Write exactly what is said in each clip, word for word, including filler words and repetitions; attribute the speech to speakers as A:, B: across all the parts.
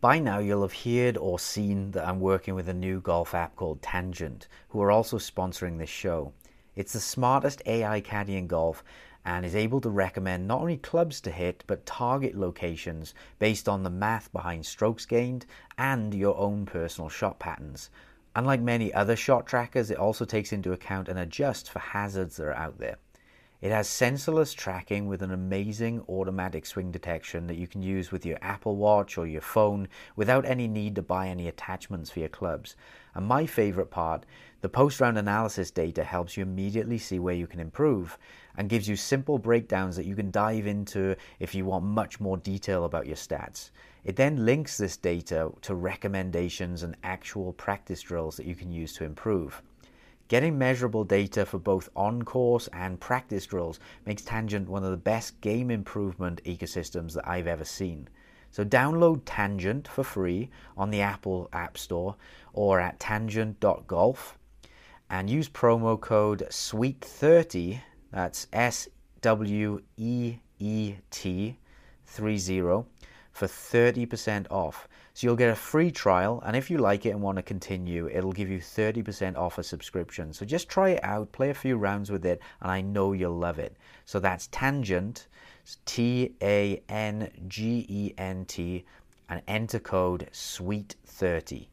A: By now, you'll have heard or seen that I'm working with a new golf app called Tangent, who are also sponsoring this show. It's the smartest A I caddy in golf and is able to recommend not only clubs to hit, but target locations based on the math behind strokes gained and your own personal shot patterns. Unlike many other shot trackers, it also takes into account and adjusts for hazards that are out there. It has sensorless tracking with an amazing automatic swing detection that you can use with your Apple Watch or your phone without any need to buy any attachments for your clubs. And my favorite part, the post-round analysis data helps you immediately see where you can improve and gives you simple breakdowns that you can dive into if you want much more detail about your stats. It then links this data to recommendations and actual practice drills that you can use to improve. Getting measurable data for both on-course and practice drills makes Tangent one of the best game improvement ecosystems that I've ever seen. So download Tangent for free on the Apple App Store or at tangent dot golf and use promo code S W E E T thirty, that's S W E E T thirty, for thirty percent off. So you'll get a free trial, and if you like it and want to continue, it'll give you thirty percent off a subscription. So just try it out, play a few rounds with it, and I know you'll love it. So that's Tangent, T A N G E N T, and enter code S W E E T thirty.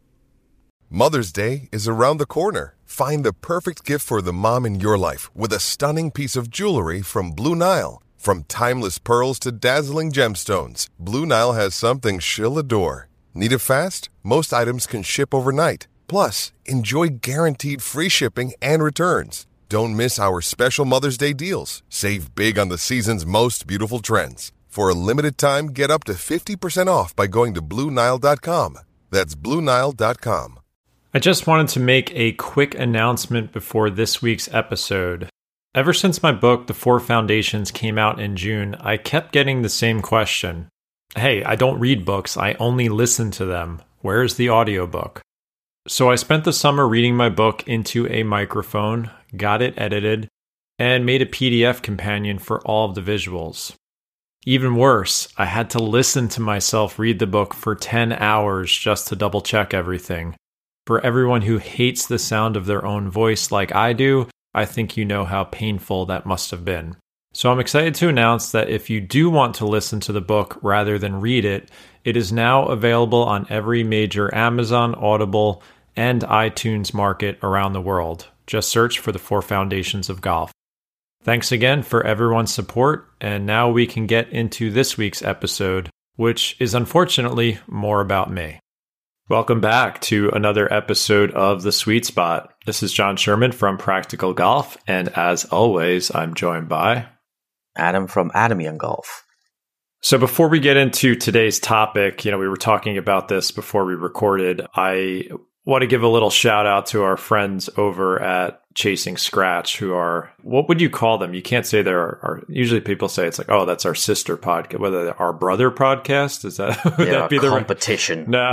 B: Mother's Day is around the corner. Find the perfect gift for the mom in your life with a stunning piece of jewelry from Blue Nile. From timeless pearls to dazzling gemstones, Blue Nile has something she'll adore. Need it fast? Most items can ship overnight. Plus, enjoy guaranteed free shipping and returns. Don't miss our special Mother's Day deals. Save big on the season's most beautiful trends. For a limited time, get up to fifty percent off by going to Blue Nile dot com. That's Blue Nile dot com.
C: I just wanted to make a quick announcement before this week's episode. Ever since my book, The Four Foundations, came out in June, I kept getting the same question. Hey, I don't read books, I only listen to them. Where's the audiobook? So I spent the summer reading my book into a microphone, got it edited, and made a P D F companion for all of the visuals. Even worse, I had to listen to myself read the book for ten hours just to double check everything. For everyone who hates the sound of their own voice like I do, I think you know how painful that must have been. So I'm excited to announce that if you do want to listen to the book rather than read it, it is now available on every major Amazon, Audible, and iTunes market around the world. Just search for The Four Foundations of Golf. Thanks again for everyone's support, and now we can get into this week's episode, which is unfortunately more about me. Welcome back to another episode of The Sweet Spot. This is John Sherman from Practical Golf, and as always, I'm joined by
A: Adam from Adam Young Golf.
C: So before we get into today's topic, you know, we were talking about this before we recorded. I want to give a little shout out to our friends over at Chasing Scratch, who are, what would you call them? You can't say they're our, usually people say it's like, oh, that's our sister podcast, whether they're our brother podcast. Is that, would
A: yeah,
C: that be the
A: competition?
C: No,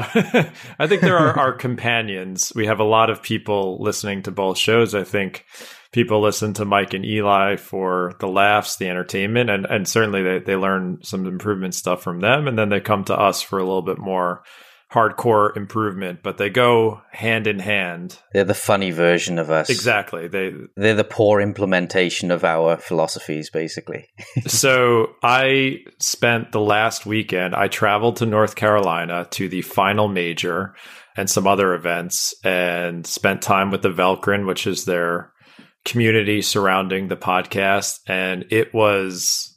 C: I think they're our, our companions. We have a lot of people listening to both shows. I think people listen to Mike and Eli for the laughs, the entertainment, and, and certainly they, they learn some improvement stuff from them. And then they come to us for a little bit more hardcore improvement, but they go hand in hand.
A: They're the funny version of us.
C: Exactly. They,
A: They're the poor implementation of our philosophies, basically.
C: So I spent the last weekend, I traveled to North Carolina to the final major and some other events and spent time with the Velcrin, which is their community surrounding the podcast. And it was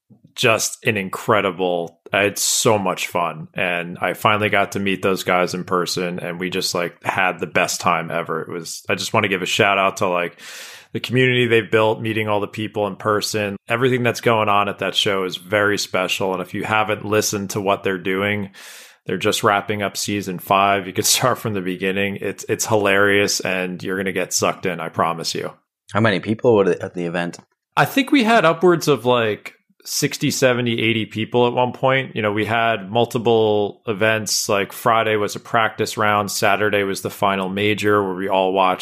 C: just an incredible, I had so much fun. And I finally got to meet those guys in person, and we just like had the best time ever. It was, I just want to give a shout out to like the community they've built, meeting all the people in person. Everything that's going on at that show is very special. And if you haven't listened to what they're doing, they're just wrapping up season five. You could start from the beginning. It's, it's hilarious, and you're going to get sucked in. I promise you.
A: How many people were at the event?
C: I think we had upwards of like sixty, seventy, eighty people at one point. You know, we had multiple events. Like Friday was a practice round. Saturday was the final major where we all watched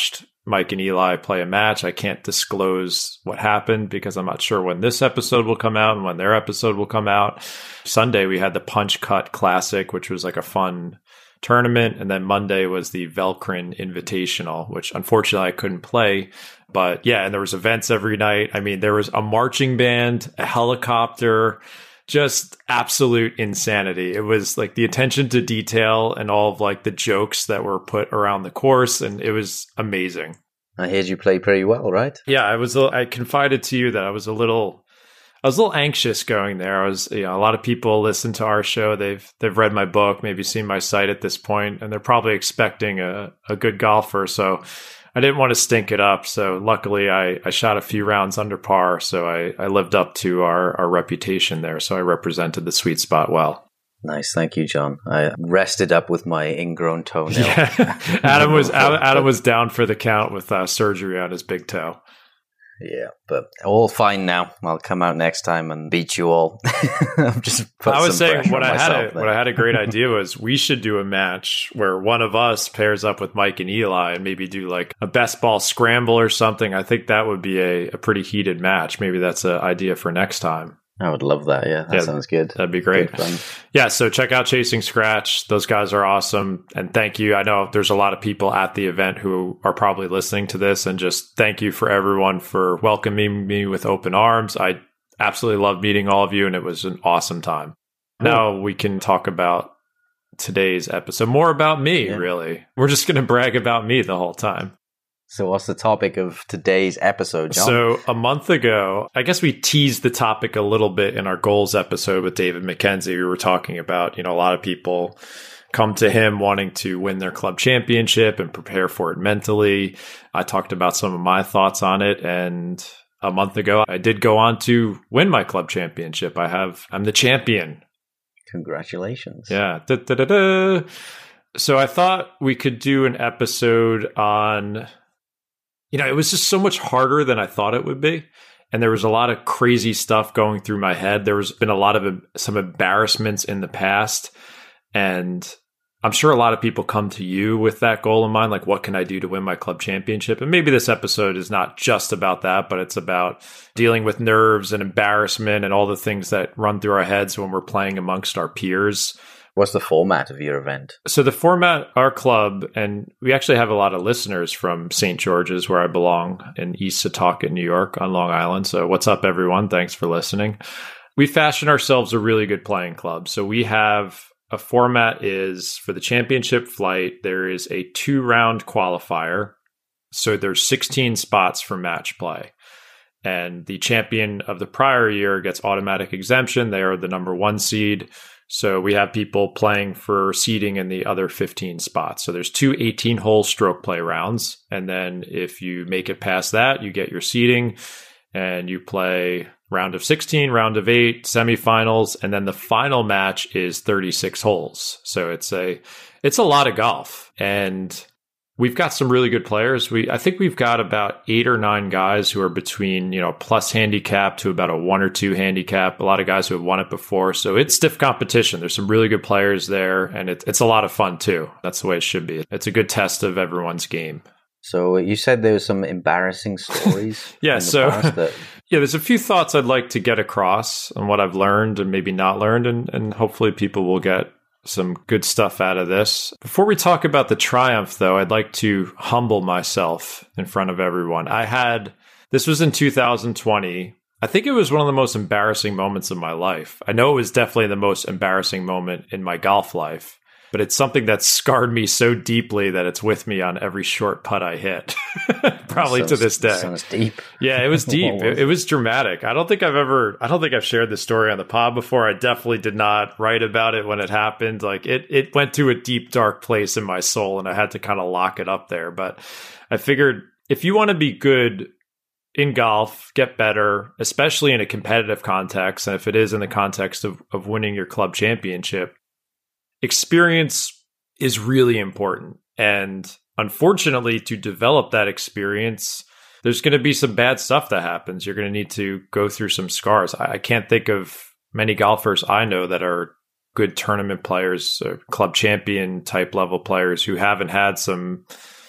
C: Mike and Eli play a match. I can't disclose what happened because I'm not sure when this episode will come out and when their episode will come out. Sunday, we had the Punch Cut Classic, which was like a fun tournament. And then Monday was the Velcrin Invitational, which unfortunately I couldn't play. But yeah, and there was events every night. I mean, there was a marching band, a helicopter, just absolute insanity. It was like the attention to detail and all of like the jokes that were put around the course. And it was amazing.
A: I heard you play pretty well, right?
C: Yeah, I was, I confided to you that I was a little, I was a little anxious going there. I was, you know, a lot of people listen to our show. They've, they've read my book, maybe seen my site at this point, and they're probably expecting a, a good golfer. So I didn't want to stink it up. So luckily I, I shot a few rounds under par. So I, I lived up to our, our reputation there. So I represented the sweet spot well.
A: Nice. Thank you, John. I rested up with my ingrown toenail.
C: Yeah. Adam was, Adam was down for the count with uh, surgery on his big toe.
A: Yeah, but all fine now. I'll come out next time and beat you all. I'm just
C: I was saying what I had a, what I had a great idea was we should do a match where one of us pairs up with Mike and Eli and maybe do like a best ball scramble or something. I think that would be a, a pretty heated match. Maybe that's an idea for next time.
A: I would love that. Yeah, that yeah, sounds good.
C: That'd be great. Yeah, so check out Chasing Scratch. Those guys are awesome. And thank you. I know there's a lot of people at the event who are probably listening to this. And just thank you for everyone for welcoming me with open arms. I absolutely love meeting all of you, and it was an awesome time. Cool. Now we can talk about today's episode. More about me, yeah. Really. We're just going to brag about me the whole time.
A: So what's the topic of today's episode, John?
C: So a month ago, I guess we teased the topic a little bit in our goals episode with David McKenzie. We were talking about, you know, a lot of people come to him wanting to win their club championship and prepare for it mentally. I talked about some of my thoughts on it. And a month ago, I did go on to win my club championship. I have, I'm the champion.
A: Congratulations.
C: Yeah. Da, da, da, da. So I thought we could do an episode on... You know, it was just so much harder than I thought it would be. And there was a lot of crazy stuff going through my head. There was been a lot of some embarrassments in the past. And I'm sure a lot of people come to you with that goal in mind. Like, what can I do to win my club championship? And maybe this episode is not just about that, but it's about dealing with nerves and embarrassment and all the things that run through our heads when we're playing amongst our peers.
A: What's the format of your event?
C: So the format, our club, and we actually have a lot of listeners from Saint George's, where I belong, in East Setauket, New York, on Long Island. So what's up, everyone? Thanks for listening. We fashion ourselves a really good playing club. So we have a format is for the championship flight, there is a two-round qualifier. So there's sixteen spots for match play. And the champion of the prior year gets automatic exemption. They are the number one seed. So we have people playing for seeding in the other fifteen spots. So there's two eighteen-hole stroke play rounds. And then if you make it past that, you get your seeding and you play round of sixteen, round of eight, semifinals. And then the final match is thirty-six holes. So it's a, it's a lot of golf. And we've got some really good players. We, I think we've got about eight or nine guys who are between, you know, plus handicap to about a one or two handicap. A lot of guys who have won it before. So it's stiff competition. There's some really good players there, and it, it's a lot of fun too. That's the way it should be. It's a good test of everyone's game.
A: So you said there were some embarrassing stories.
C: yeah. So
A: that...
C: yeah, there's a few thoughts I'd like to get across on what I've learned and maybe not learned, and, and hopefully people will get some good stuff out of this. Before we talk about the triumph, though, I'd like to humble myself in front of everyone. I had, this was in two thousand twenty. I think it was one of the most embarrassing moments of my life. I know it was definitely the most embarrassing moment in my golf life, but it's something that scarred me so deeply that it's with me on every short putt I hit, probably
A: sounds,
C: to this day.
A: Sounds deep.
C: Yeah, it was deep. was it, it was dramatic. I don't think I've ever, I don't think I've shared this story on the pod before. I definitely did not write about it when it happened. Like it, it went to a deep, dark place in my soul, and I had to kind of lock it up there. But I figured if you want to be good in golf, get better, especially in a competitive context, and if it is in the context of, of winning your club championship, experience is really important. And unfortunately, to develop that experience, there's going to be some bad stuff that happens. You're going to need to go through some scars. I, I can't think of many golfers I know that are good tournament players, or club champion type level players who haven't had some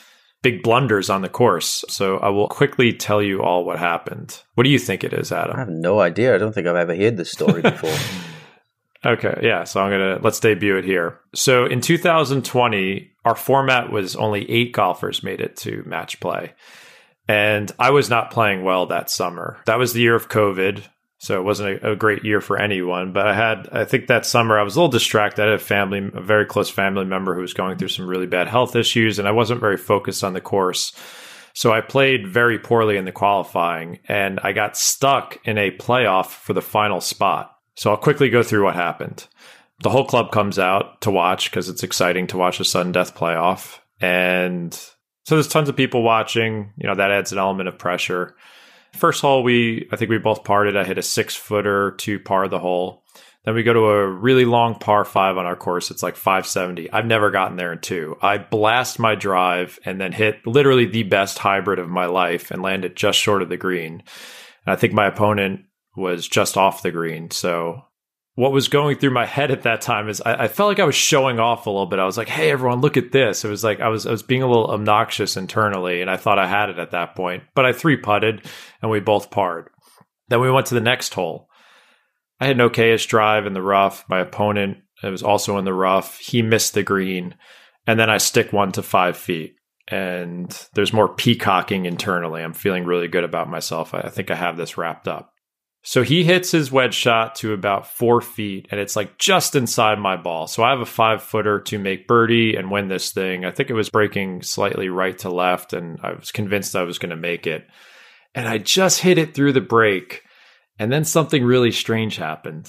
C: big blunders on the course. So I will quickly tell you all what happened. What do you think it is, Adam?
D: I have no idea. I don't think I've ever heard this story before.
C: Okay, yeah. So I'm going to, let's debut it here. So in two thousand twenty, our format was only eight golfers made it to match play. And I was not playing well that summer. That was the year of COVID. So it wasn't a, a great year for anyone. But I had, I think that summer I was a little distracted. I had a family, a very close family member who was going through some really bad health issues, and I wasn't very focused on the course. So I played very poorly in the qualifying, and I got stuck in a playoff for the final spot. So I'll quickly go through what happened. The whole club comes out to watch because it's exciting to watch a sudden death playoff. And so there's tons of people watching. You know, that adds an element of pressure. First hole, we I think we both parred. I hit a six footer to par the hole. Then we go to a really long par five on our course. It's like five seventy. I've never gotten there in two. I blast my drive and then hit literally the best hybrid of my life and landed just short of the green. And I think my opponent was just off the green. So what was going through my head at that time is I, I felt like I was showing off a little bit. I was like, hey, everyone, look at this. It was like I was I was being a little obnoxious internally, and I thought I had it at that point. But I three-putted, and we both parred. Then we went to the next hole. I had an okay-ish drive in the rough. My opponent it was also in the rough. He missed the green. And then I stick one to five feet. And there's more peacocking internally. I'm feeling really good about myself. I, I think I have this wrapped up. So he hits his wedge shot to about four feet, and it's like just inside my ball. So I have a five footer to make birdie and win this thing. I think it was breaking slightly right to left, and I was convinced I was going to make it. And I just hit it through the break, and then something really strange happened.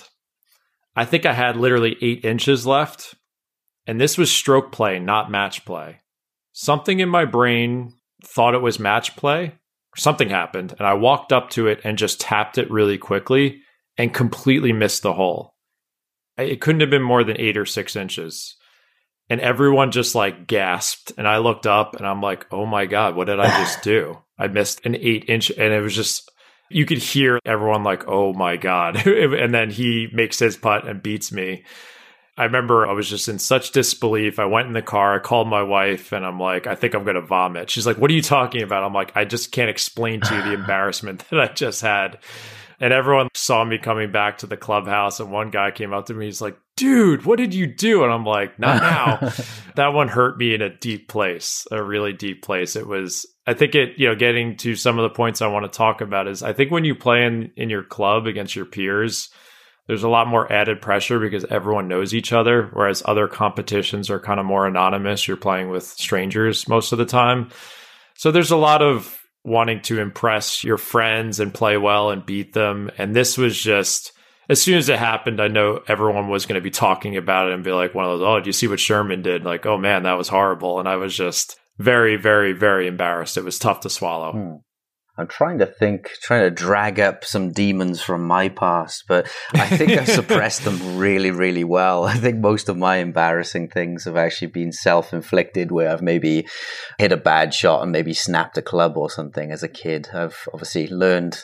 C: I think I had literally eight inches left, and this was stroke play, not match play. Something in my brain thought it was match play. Something happened, and I walked up to it and just tapped it really quickly and completely missed the hole. It couldn't have been more than eight or six inches. And everyone just like gasped, and I looked up and I'm like, oh my God, what did I just do? I missed an eight inch, and it was just, you could hear everyone like, oh my God. And then he makes his putt and beats me. I remember I was just in such disbelief. I went in the car, I called my wife, and I'm like, I think I'm going to vomit. She's like, what are you talking about? I'm like, I just can't explain to you the embarrassment that I just had. And everyone saw me coming back to the clubhouse, and one guy came up to me. He's like, dude, what did you do? And I'm like, not now. That one hurt me in a deep place, a really deep place. It was, I think it, you know, getting to some of the points I want to talk about is I think when you play in, in your club against your peers, there's a lot more added pressure because everyone knows each other, whereas other competitions are kind of more anonymous. You're playing with strangers most of the time. So there's a lot of wanting to impress your friends and play well and beat them. And this was just, as soon as it happened, I know everyone was going to be talking about it and be like one of those, oh, do you see what Sherman did? Like, oh man, that was horrible. And I was just very, very, very embarrassed. It was tough to swallow.
D: Hmm. I'm trying to think, trying to drag up some demons from my past, but I think I suppressed them really, really well. I think most of my embarrassing things have actually been self-inflicted, where I've maybe hit a bad shot and maybe snapped a club or something as a kid. I've obviously learned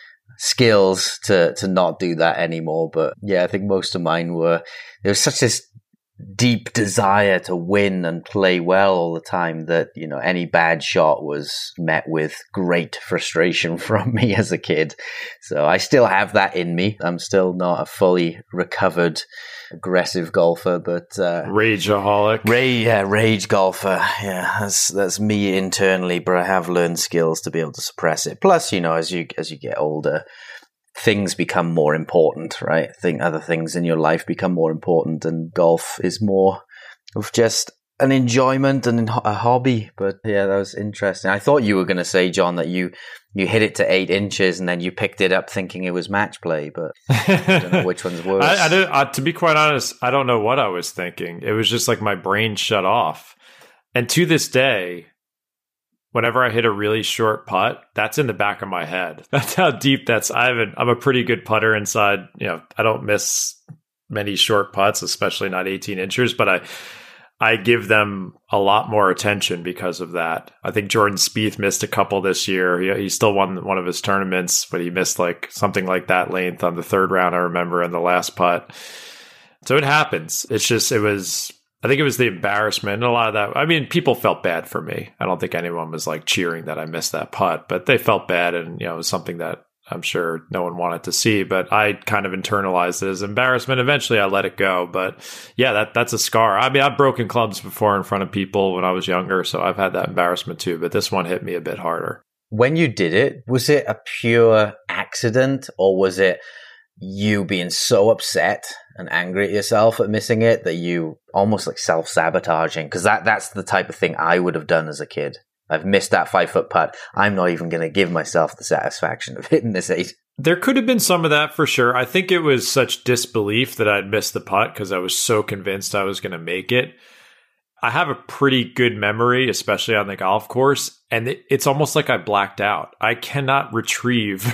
D: skills to, to not do that anymore. But yeah, I think most of mine were, there was such this deep desire to win and play well all the time that, you know, any bad shot was met with great frustration from me as a kid. So I still have that in me. I'm still not a fully recovered aggressive golfer, but uh
C: rageaholic.
D: Ray, yeah, rage golfer. Yeah, that's that's me internally, but I have learned skills to be able to suppress it. Plus, you know, as you as you get older, things become more important, right? I think other things in your life become more important, and golf is more of just an enjoyment and a hobby. But yeah, that was interesting. I thought you were going to say, John, that you you hit it to eight inches and then you picked it up thinking it was match play, but I don't know which one's worse.
C: I, I didn't, uh, to be quite honest, I don't know what I was thinking. It was just like my brain shut off. And to this day, whenever I hit a really short putt, that's in the back of my head. That's how deep that's. I haven't. I'm a pretty good putter inside. You know, I don't miss many short putts, especially not eighteen inchers. But I, I give them a lot more attention because of that. I think Jordan Spieth missed a couple this year. He, he still won one of his tournaments, but he missed like something like that length on the third round. I remember in the last putt. So it happens. It's just it was. I think it was the embarrassment and a lot of that. I mean, people felt bad for me. I don't think anyone was like cheering that I missed that putt, but they felt bad. And, you know, it was something that I'm sure no one wanted to see, but I kind of internalized it as embarrassment. Eventually I let it go. But yeah, that that's a scar. I mean, I've broken clubs before in front of people when I was younger, so I've had that embarrassment too, but this one hit me a bit harder.
D: When you did it, was it a pure accident, or was it you being so upset and angry at yourself at missing it that you almost like self-sabotaging? Because that, that's the type of thing I would have done as a kid. I've missed that five-foot putt. I'm not even going to give myself the satisfaction of hitting this eight.
C: There could have been some of that for sure. I think it was such disbelief that I'd missed the putt because I was so convinced I was going to make it. I have a pretty good memory, especially on the golf course, and it, it's almost like I blacked out. I cannot retrieve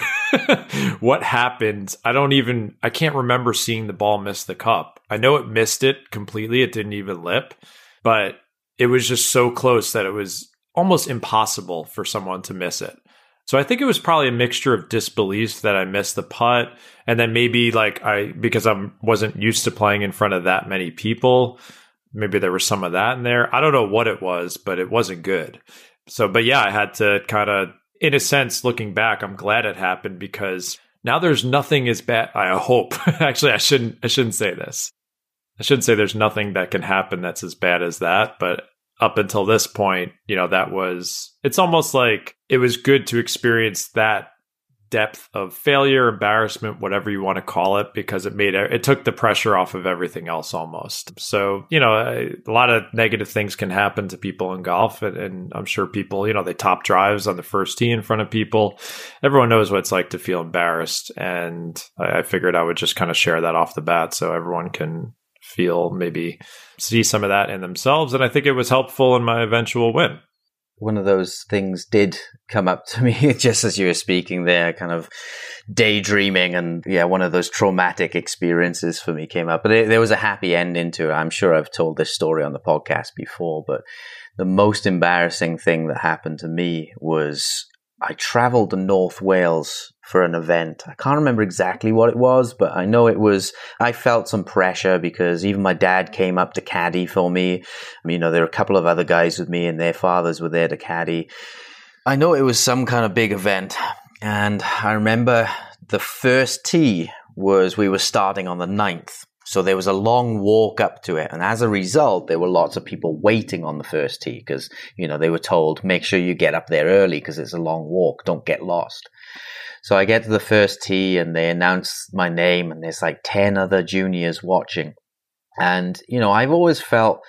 C: what happened. I don't even, I can't remember seeing the ball miss the cup. I know it missed it completely. It didn't even lip, but it was just so close that it was almost impossible for someone to miss it. So I think it was probably a mixture of disbelief that I missed the putt, and then maybe like I, because I wasn't used to playing in front of that many people, maybe there was some of that in there. I don't know what it was, but it wasn't good. So, but yeah, I had to kind of, in a sense, looking back, I'm glad it happened because now there's nothing as bad. I hope. Actually, I shouldn't, I shouldn't say this. I shouldn't say there's nothing that can happen that's as bad as that. But up until this point, you know, that was, it's almost like it was good to experience that depth of failure, embarrassment, whatever you want to call it, because it made it, it took the pressure off of everything else almost. So, you know, a, a lot of negative things can happen to people in golf. And, and I'm sure people, you know, they top drives on the first tee in front of people. Everyone knows what it's like to feel embarrassed. And I, I figured I would just kind of share that off the bat so everyone can feel, maybe see some of that in themselves. And I think it was helpful in my eventual win.
D: One of those things did come up to me just as you were speaking there, kind of daydreaming, and yeah, one of those traumatic experiences for me came up. But it, there was a happy ending to it. I'm sure I've told this story on the podcast before, but the most embarrassing thing that happened to me was I traveled to North Wales for an event. I can't remember exactly what it was, but I know it was, I felt some pressure because even my dad came up to caddy for me. You know, there were a couple of other guys with me and their fathers were there to caddy. I know it was some kind of big event. And I remember the first tee was, we were starting on the ninth. So there was a long walk up to it. And as a result, there were lots of people waiting on the first tee because, you know, they were told, make sure you get up there early because it's a long walk. Don't get lost. So I get to the first tee and they announce my name and there's like ten other juniors watching. And, you know, I've always felt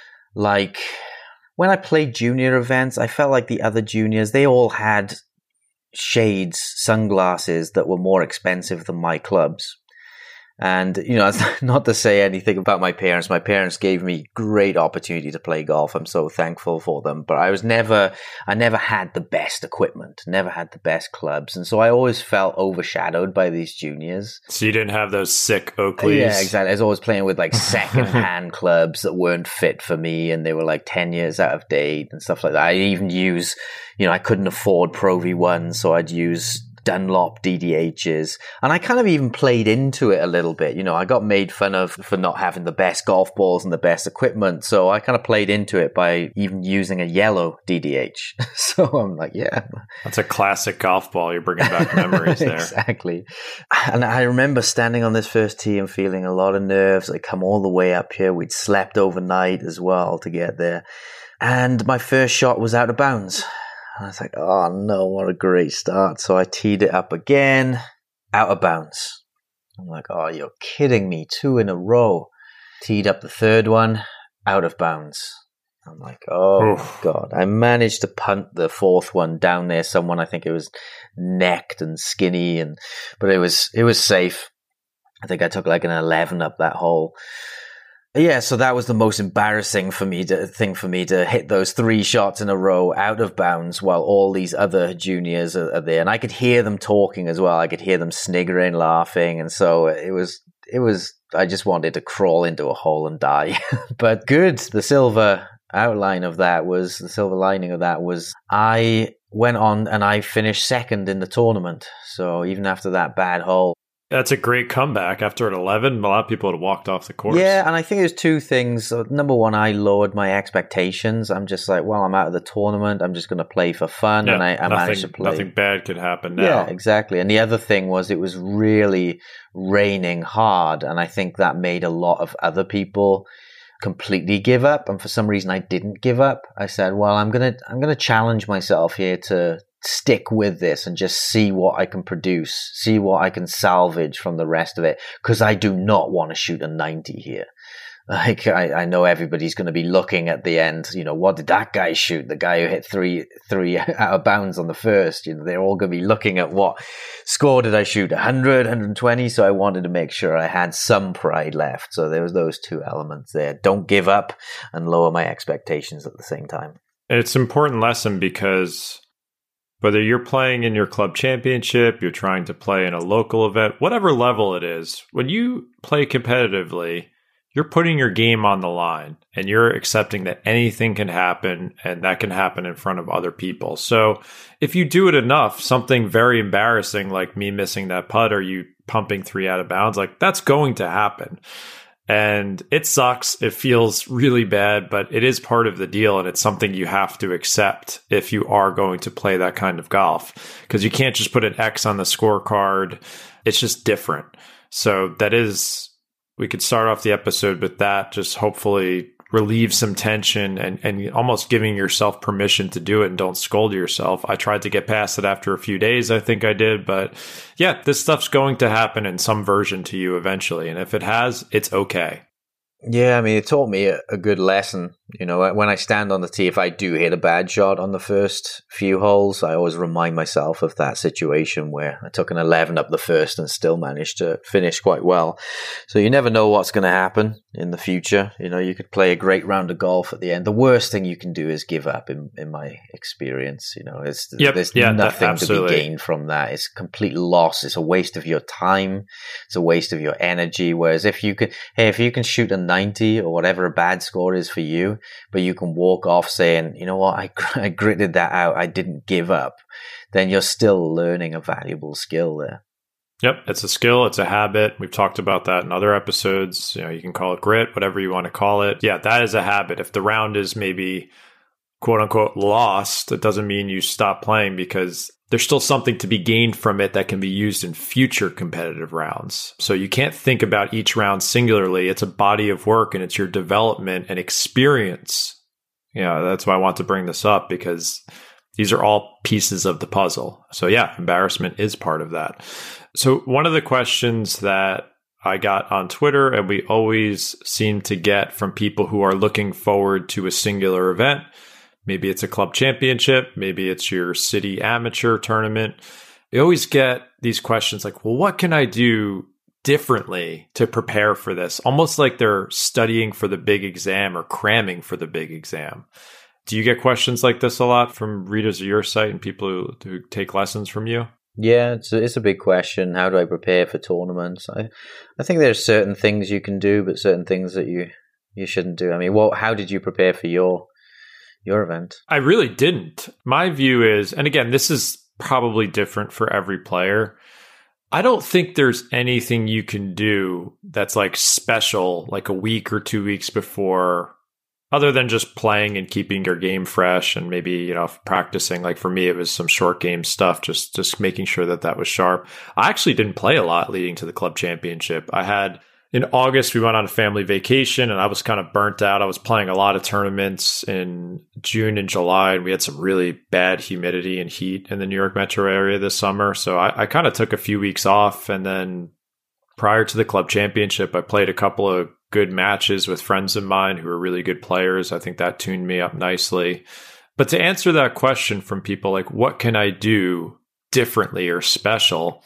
D: like when I played junior events, I felt like the other juniors, they all had shades, sunglasses that were more expensive than my clubs. And, you know, not to say anything about my parents. My parents gave me great opportunity to play golf. I'm so thankful for them. But I was never, I never had the best equipment, never had the best clubs. And so I always felt overshadowed by these juniors.
C: So you didn't have those sick Oakleys?
D: Yeah, exactly. I was always playing with like second-hand clubs that weren't fit for me. And they were like ten years out of date and stuff like that. I even use, you know, I couldn't afford Pro V one, so I'd use Dunlop D D H's, and I kind of even played into it a little bit. You know, I got made fun of for not having the best golf balls and the best equipment, so I kind of played into it by even using a yellow D D H. So I'm like, yeah,
C: that's a classic golf ball. You're bringing back memories there.
D: Exactly. And I remember standing on this first tee and feeling a lot of nerves. I come all the way up here. We'd slept overnight as well to get there, and my first shot was out of bounds. And I was like, oh no, what a great start. So I teed it up again, out of bounds. I'm like, oh, you're kidding me. Two in a row. Teed up the third one, out of bounds. I'm like, oh Oof. God. I managed to punt the fourth one down there. Someone, I think it was necked and skinny, and but it was it was safe. I think I took like an eleven up that hole. Yeah, so that was the most embarrassing for me to, thing for me to hit those three shots in a row out of bounds while all these other juniors are, are there. And I could hear them talking as well. I could hear them sniggering, laughing. And so it was, it was, I just wanted to crawl into a hole and die. But good. The silver outline of that was, the silver lining of that was I went on and I finished second in the tournament. So even after that bad hole,
C: That's a great comeback. After at eleven, a lot of people had walked off the course.
D: Yeah, and I think there's two things. Number one, I lowered my expectations. I'm just like, well, I'm out of the tournament. I'm just going to play for fun,
C: yeah,
D: and I, I
C: nothing,
D: managed to play.
C: Nothing bad could happen now.
D: Yeah, exactly. And the other thing was it was really raining hard, and I think that made a lot of other people completely give up. And for some reason, I didn't give up. I said, well, I'm gonna I'm gonna challenge myself here to stick with this and just see what I can produce, see what I can salvage from the rest of it, because I do not want to shoot a ninety here. Like, I, I know everybody's going to be looking at the end, you know, what did that guy shoot? The guy who hit three, three out of bounds on the first, you know, they're all going to be looking at what score did I shoot? one hundred, one hundred twenty. So I wanted to make sure I had some pride left. So there was those two elements there. Don't give up and lower my expectations at the same time.
C: It's an important lesson because whether you're playing in your club championship, you're trying to play in a local event, whatever level it is, when you play competitively, you're putting your game on the line and you're accepting that anything can happen and that can happen in front of other people. So if you do it enough, something very embarrassing like me missing that putt or you pumping three out of bounds, like that's going to happen. And it sucks. It feels really bad, but it is part of the deal. And it's something you have to accept if you are going to play that kind of golf, because you can't just put an X on the scorecard. It's just different. So that is, we could start off the episode with that, just hopefully relieve some tension and, and almost giving yourself permission to do it and don't scold yourself. I tried to get past it after a few days. I think I did. But yeah, this stuff's going to happen in some version to you eventually. And if it has, it's okay.
D: Yeah, I mean, it taught me a, a good lesson. You know, when I stand on the tee, if I do hit a bad shot on the first few holes, I always remind myself of that situation where I took an eleven up the first and still managed to finish quite well. So you never know what's going to happen in the future. You know, you could play a great round of golf at the end. The worst thing you can do is give up, in, in my experience. You know, it's,
C: yep,
D: there's
C: yeah,
D: nothing to be gained from that. It's a complete loss. It's a waste of your time. It's a waste of your energy. Whereas if you can, hey, if you can shoot a ninety or whatever a bad score is for you, but you can walk off saying, you know what, I, I gritted that out, I didn't give up, then you're still learning a valuable skill there.
C: Yep, it's a skill, it's a habit. We've talked about that in other episodes. You know, you can call it grit, whatever you want to call it. Yeah, that is a habit. If the round is maybe quote unquote lost, it doesn't mean you stop playing, because there's still something to be gained from it that can be used in future competitive rounds. So you can't think about each round singularly. It's a body of work and it's your development and experience. Yeah, that's why I want to bring this up, because these are all pieces of the puzzle. So yeah, embarrassment is part of that. So one of the questions that I got on Twitter, and we always seem to get from people who are looking forward to a singular event, maybe it's a club championship, maybe it's your city amateur tournament. You always get these questions like, well, what can I do differently to prepare for this? Almost like they're studying for the big exam or cramming for the big exam. Do you get questions like this a lot from readers of your site and people who, who take lessons from you?
D: Yeah, it's a, it's a big question. How do I prepare for tournaments? I, I think there's certain things you can do, but certain things that you, you shouldn't do. I mean, what? How did you prepare for your your event?
C: I really didn't. My view is, and again, this is probably different for every player, I don't think there's anything you can do that's like special, like a week or two weeks before, other than just playing and keeping your game fresh and maybe, you know, practicing. Like for me, it was some short game stuff, just, just making sure that that was sharp. I actually didn't play a lot leading to the club championship. I had, in August, we went on a family vacation and I was kind of burnt out. I was playing a lot of tournaments in June and July, and we had some really bad humidity and heat in the New York metro area this summer. So I, I kind of took a few weeks off. And then prior to the club championship, I played a couple of good matches with friends of mine who are really good players. I think that tuned me up nicely. But to answer that question from people like, what can I do differently or special?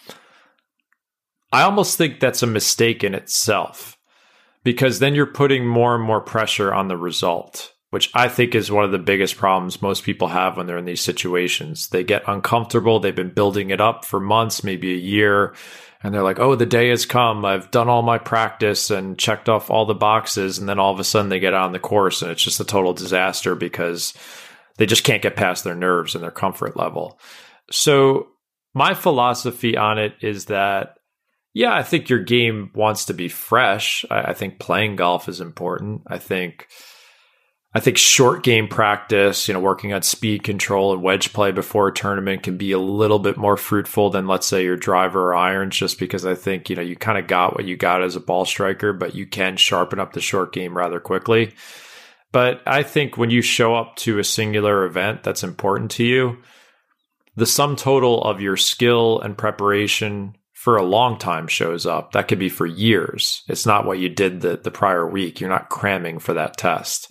C: I almost think that's a mistake in itself, because then you're putting more and more pressure on the result, which I think is one of the biggest problems most people have when they're in these situations. They get uncomfortable. They've been building it up for months, maybe a year. And they're like, oh, the day has come. I've done all my practice and checked off all the boxes. And then all of a sudden they get on the course and it's just a total disaster because they just can't get past their nerves and their comfort level. So my philosophy on it is that, Yeah, I think your game wants to be fresh. I, I think playing golf is important. I think I think short game practice, you know, working on speed control and wedge play before a tournament can be a little bit more fruitful than, let's say, your driver or irons, just because I think, you know, you kind of got what you got as a ball striker, but you can sharpen up the short game rather quickly. But I think when you show up to a singular event that's important to you, the sum total of your skill and preparation for a long time shows up. That could be for years. It's not what you did the, the prior week. You're not cramming for that test.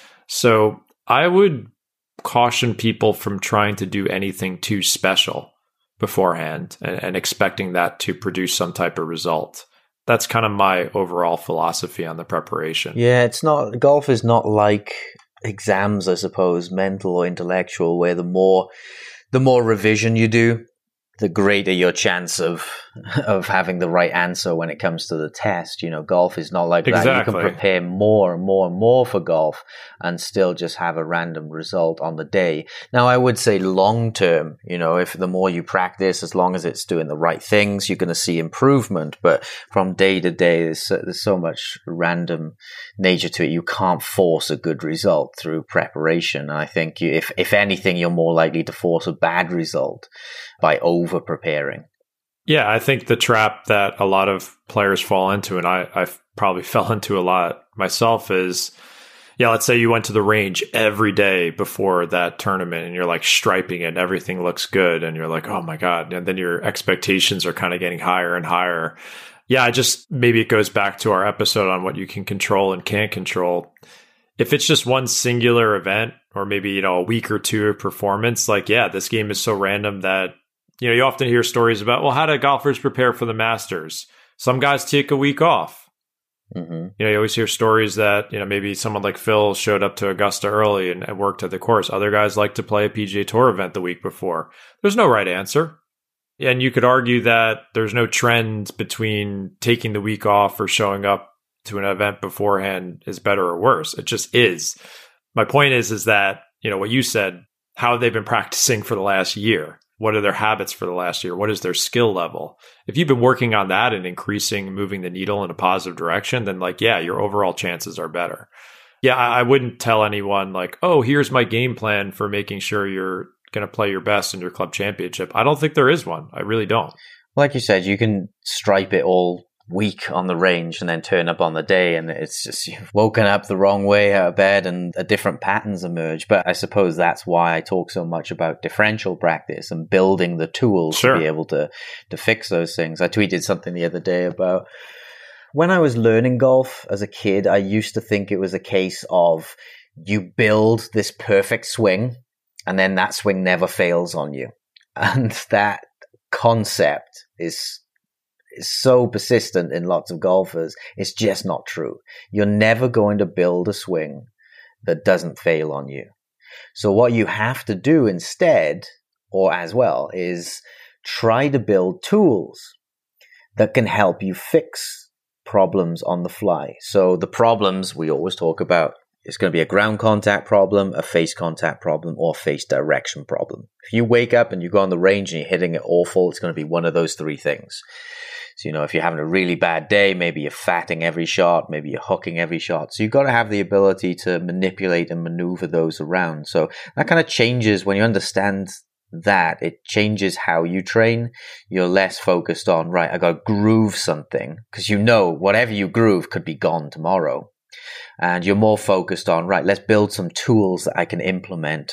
C: So I would caution people from trying to do anything too special beforehand and, and expecting that to produce some type of result. That's kind of my overall philosophy on the preparation.
D: Yeah, it's not, golf is not like exams, I suppose, mental or intellectual, where the more the more revision you do, the greater your chance of of having the right answer when it comes to the test. You know, golf is not like
C: exactly.
D: that. You can prepare more and more and more for golf and still just have a random result on the day. Now, I would say long term, you know, if the more you practice, as long as it's doing the right things, you're going to see improvement. But from day to day, there's, there's so much random nature to it. You can't force a good result through preparation. And I think you, if, if anything, you're more likely to force a bad result by over preparing.
C: Yeah, I think the trap that a lot of players fall into, and I I've probably fell into a lot myself, is, yeah, let's say you went to the range every day before that tournament and you're like striping it, everything looks good, and you're like, oh my God. And then your expectations are kind of getting higher and higher. Yeah, I just, maybe it goes back to our episode on what you can control and can't control. If it's just one singular event, or maybe, you know, a week or two of performance, like, yeah, this game is so random that, you know, you often hear stories about, well, how do golfers prepare for the Masters? Some guys take a week off. Mm-hmm. You know, you always hear stories that, you know, maybe someone like Phil showed up to Augusta early and, and worked at the course. Other guys like to play a P G A Tour event the week before. There's no right answer. And you could argue that there's no trend between taking the week off or showing up to an event beforehand is better or worse. It just is. My point is, is that, you know, what you said, how have they been practicing for the last year? What are their habits for the last year? What is their skill level? If you've been working on that and increasing, moving the needle in a positive direction, then like, yeah, your overall chances are better. Yeah, I, I wouldn't tell anyone like, oh, here's my game plan for making sure you're going to play your best in your club championship. I don't think there is one. I really don't.
D: Like you said, you can stripe it all week on the range and then turn up on the day and it's just, you've woken up the wrong way out of bed and a different patterns emerge. But I suppose that's why I talk so much about differential practice and building the tools sure. to be able to to fix those things. I tweeted something the other day about when I was learning golf as a kid, I used to think it was a case of you build this perfect swing and then that swing never fails on you. And that concept is is so persistent in lots of golfers. It's just not true. You're never going to build a swing that doesn't fail on you. So what you have to do instead, or as well, is try to build tools that can help you fix problems on the fly. So the problems we always talk about, it's going to be a ground contact problem, a face contact problem, or a face direction problem. If you wake up and you go on the range and you're hitting it awful, it's going to be one of those three things. So, you know, if you're having a really bad day, maybe you're fatting every shot, maybe you're hooking every shot. So you've got to have the ability to manipulate and maneuver those around. So that kind of changes when you understand that. It changes how you train. You're less focused on, right, I got to groove something, because you know whatever you groove could be gone tomorrow. And you're more focused on, right, let's build some tools that I can implement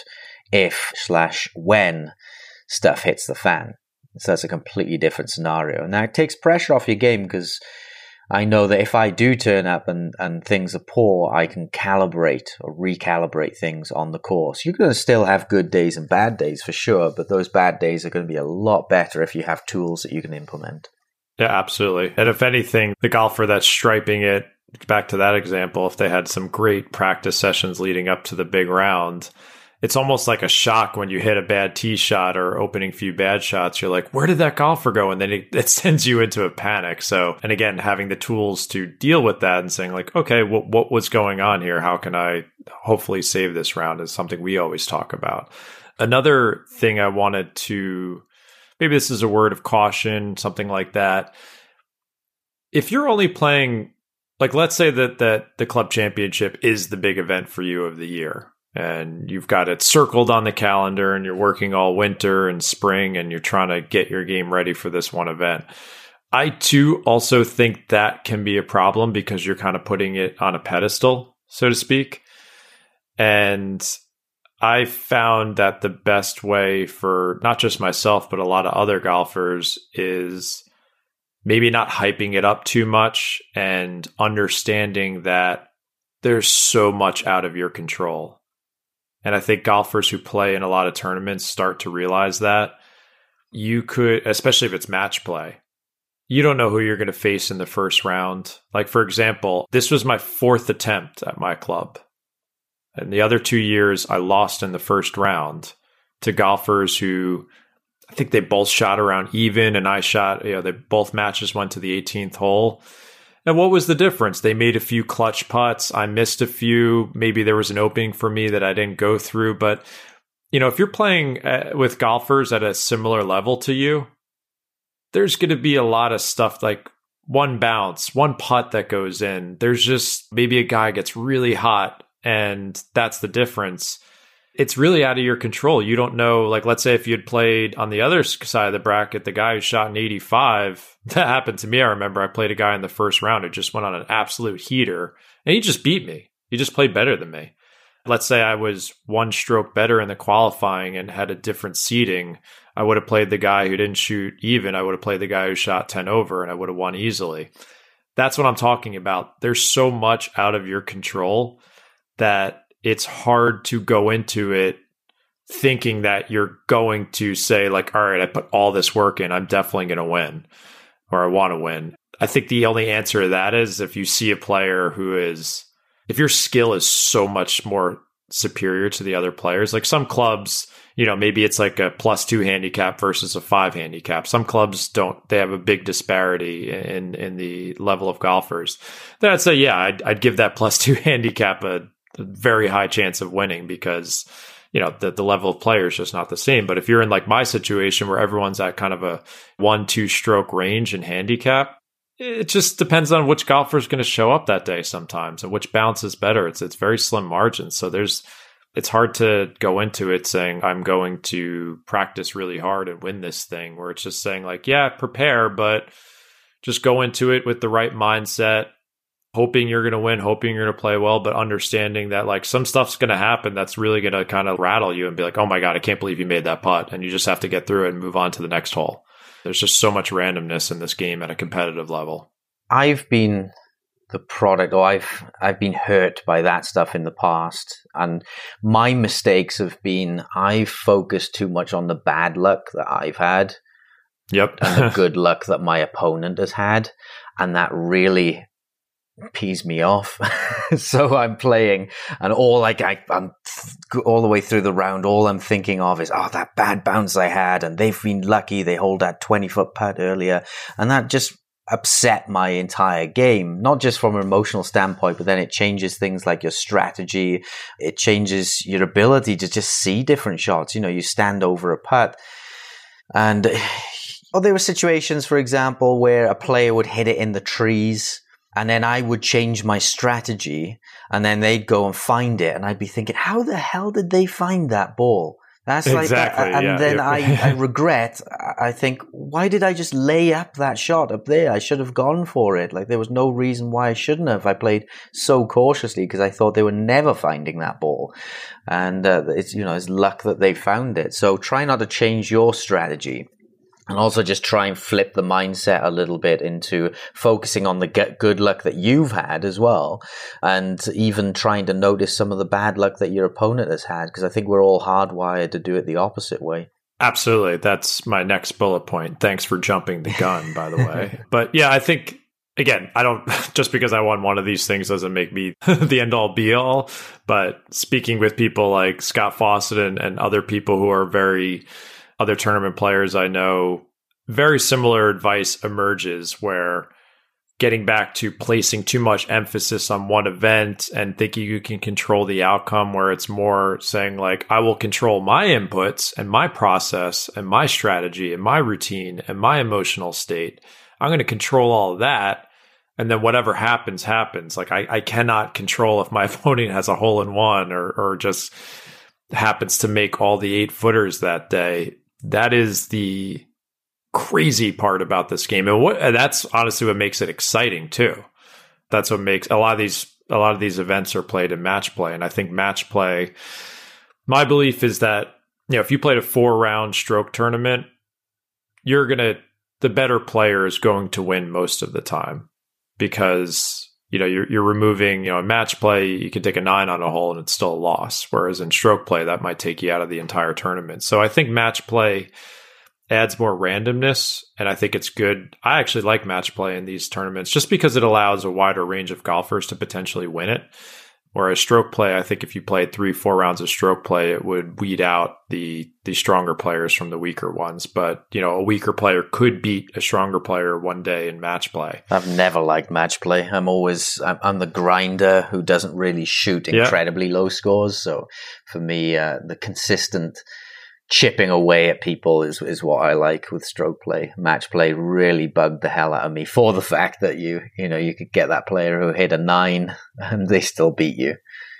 D: if slash when stuff hits the fan. So that's a completely different scenario. And that takes pressure off your game, because I know that if I do turn up and, and things are poor, I can calibrate or recalibrate things on the course. You're going to still have good days and bad days for sure, but those bad days are going to be a lot better if you have tools that you can implement.
C: Yeah, absolutely. And if anything, the golfer that's striping it, back to that example, if they had some great practice sessions leading up to the big round, it's almost like a shock when you hit a bad tee shot or opening few bad shots. You're like, where did that golfer go? And then it, it sends you into a panic. So, and again, having the tools to deal with that and saying like, okay, what, what was going on here? How can I hopefully save this round is something we always talk about. Another thing I wanted to, maybe this is a word of caution, something like that. if you're only playing, like, let's say that, that the club championship is the big event for you of the year, and you've got it circled on the calendar and you're working all winter and spring and you're trying to get your game ready for this one event. I too also think that can be a problem because you're kind of putting it on a pedestal, so to speak. And I found that the best way for not just myself, but a lot of other golfers is maybe not hyping it up too much and understanding that there's so much out of your control. And I think golfers who play in a lot of tournaments start to realize that. You could, especially if it's match play, you don't know who you're going to face in the first round. Like, for example, this was my fourth attempt at my club. And the other two years, I lost in the first round to golfers who, I think they both shot around even, and I shot, you know, they both matches went to the eighteenth hole. And what was the difference? They made a few clutch putts. I missed a few. Maybe there was an opening for me that I didn't go through. But, you know, if you're playing uh, with golfers at a similar level to you, there's going to be a lot of stuff like one bounce, one putt that goes in. There's just maybe a guy gets really hot, and that's the difference. It's really out of your control. You don't know, like, let's say if you had played on the other side of the bracket, the guy who shot an eighty-five, that happened to me. I remember I played a guy in the first round who just went on an absolute heater, and he just beat me. He just played better than me. Let's say I was one stroke better in the qualifying and had a different seeding. I would have played the guy who didn't shoot even. I would have played the guy who shot ten over, and I would have won easily. That's what I'm talking about. There's so much out of your control that it's hard to go into it thinking that you're going to say, like, all right, I put all this work in, I'm definitely going to win, or I want to win. I think the only answer to that is if you see a player who is, if your skill is so much more superior to the other players, like some clubs, you know, maybe it's like a plus two handicap versus a five handicap. Some clubs don't, they have a big disparity in, in the level of golfers. Then I'd say, yeah, I'd, I'd give that plus two handicap a, a very high chance of winning because, you know, the, the level of player is just not the same. But if you're in like my situation where everyone's at kind of a one, two stroke range and handicap, it just depends on which golfer is going to show up that day sometimes and which bounce is better. It's, it's very slim margins. So there's, it's hard to go into it saying, I'm going to practice really hard and win this thing, where it's just saying like, yeah, prepare, but just go into it with the right mindset, hoping you're going to win, hoping you're going to play well, but understanding that like some stuff's going to happen that's really going to kind of rattle you and be like, oh my God, I can't believe you made that putt. And you just have to get through it and move on to the next hole. There's just so much randomness in this game at a competitive level.
D: I've been the product, or I've I've been hurt by that stuff in the past. And my mistakes have been I've focused too much on the bad luck that I've had.
C: Yep.
D: And the good luck that my opponent has had. And that really pees me off. So I'm playing, and all like I, I'm all the way through the round, all I'm thinking of is, oh, that bad bounce I had, and they've been lucky they hold that twenty foot putt earlier, and that just upset my entire game, not just from an emotional standpoint, but then it changes things like your strategy. It changes your ability to just see different shots. You know, you stand over a putt, and oh, there were situations, for example, where a player would hit it in the trees, and then I would change my strategy, and then they'd go and find it, and I'd be thinking, how the hell did they find that ball? That's like,
C: exactly,
D: that. And
C: yeah,
D: then
C: yeah.
D: I, I regret, I think, why did I just lay up that shot up there? I should have gone for it. Like, there was no reason why I shouldn't have. I played so cautiously because I thought they were never finding that ball. And uh, it's, you know, it's luck that they found it. So try not to change your strategy. And also just try and flip the mindset a little bit into focusing on the good luck that you've had as well. And even trying to notice some of the bad luck that your opponent has had. Because I think we're all hardwired to do it the opposite way.
C: Absolutely. That's my next bullet point. Thanks for jumping the gun, by the way. But yeah, I think, again, I don't, just because I won one of these things doesn't make me the end all be all. But speaking with people like Scott Fawcett and, and other people who are very... other tournament players I know, very similar advice emerges where getting back to placing too much emphasis on one event and thinking you can control the outcome, where it's more saying like, I will control my inputs and my process and my strategy and my routine and my emotional state. I'm going to control all of that. And then whatever happens, happens. Like I, I cannot control if my opponent has a hole in one or, or just happens to make all the eight footers that day. That is the crazy part about this game. And what and that's honestly what makes it exciting too. That's what makes a lot of these a lot of these events are played in match play. And I think match play, my belief is that, you know, if you played a four round stroke tournament, you're gonna the better player is going to win most of the time. Because, you know, you're you're removing, you know, in match play, you can take a nine on a hole and it's still a loss. Whereas in stroke play, that might take you out of the entire tournament. So I think match play adds more randomness. And I think it's good. I actually like match play in these tournaments just because it allows a wider range of golfers to potentially win it. Whereas stroke play, I think if you played three, four rounds of stroke play, it would weed out the the stronger players from the weaker ones. But, you know, a weaker player could beat a stronger player one day in match play.
D: I've never liked match play. I'm always, I'm, I'm the grinder who doesn't really shoot incredibly yeah. low scores. So for me, uh, the consistent chipping away at people is is what I like with stroke play. Match play really bugged the hell out of me for the fact that you you know you could get that player who hit a nine and they still beat you.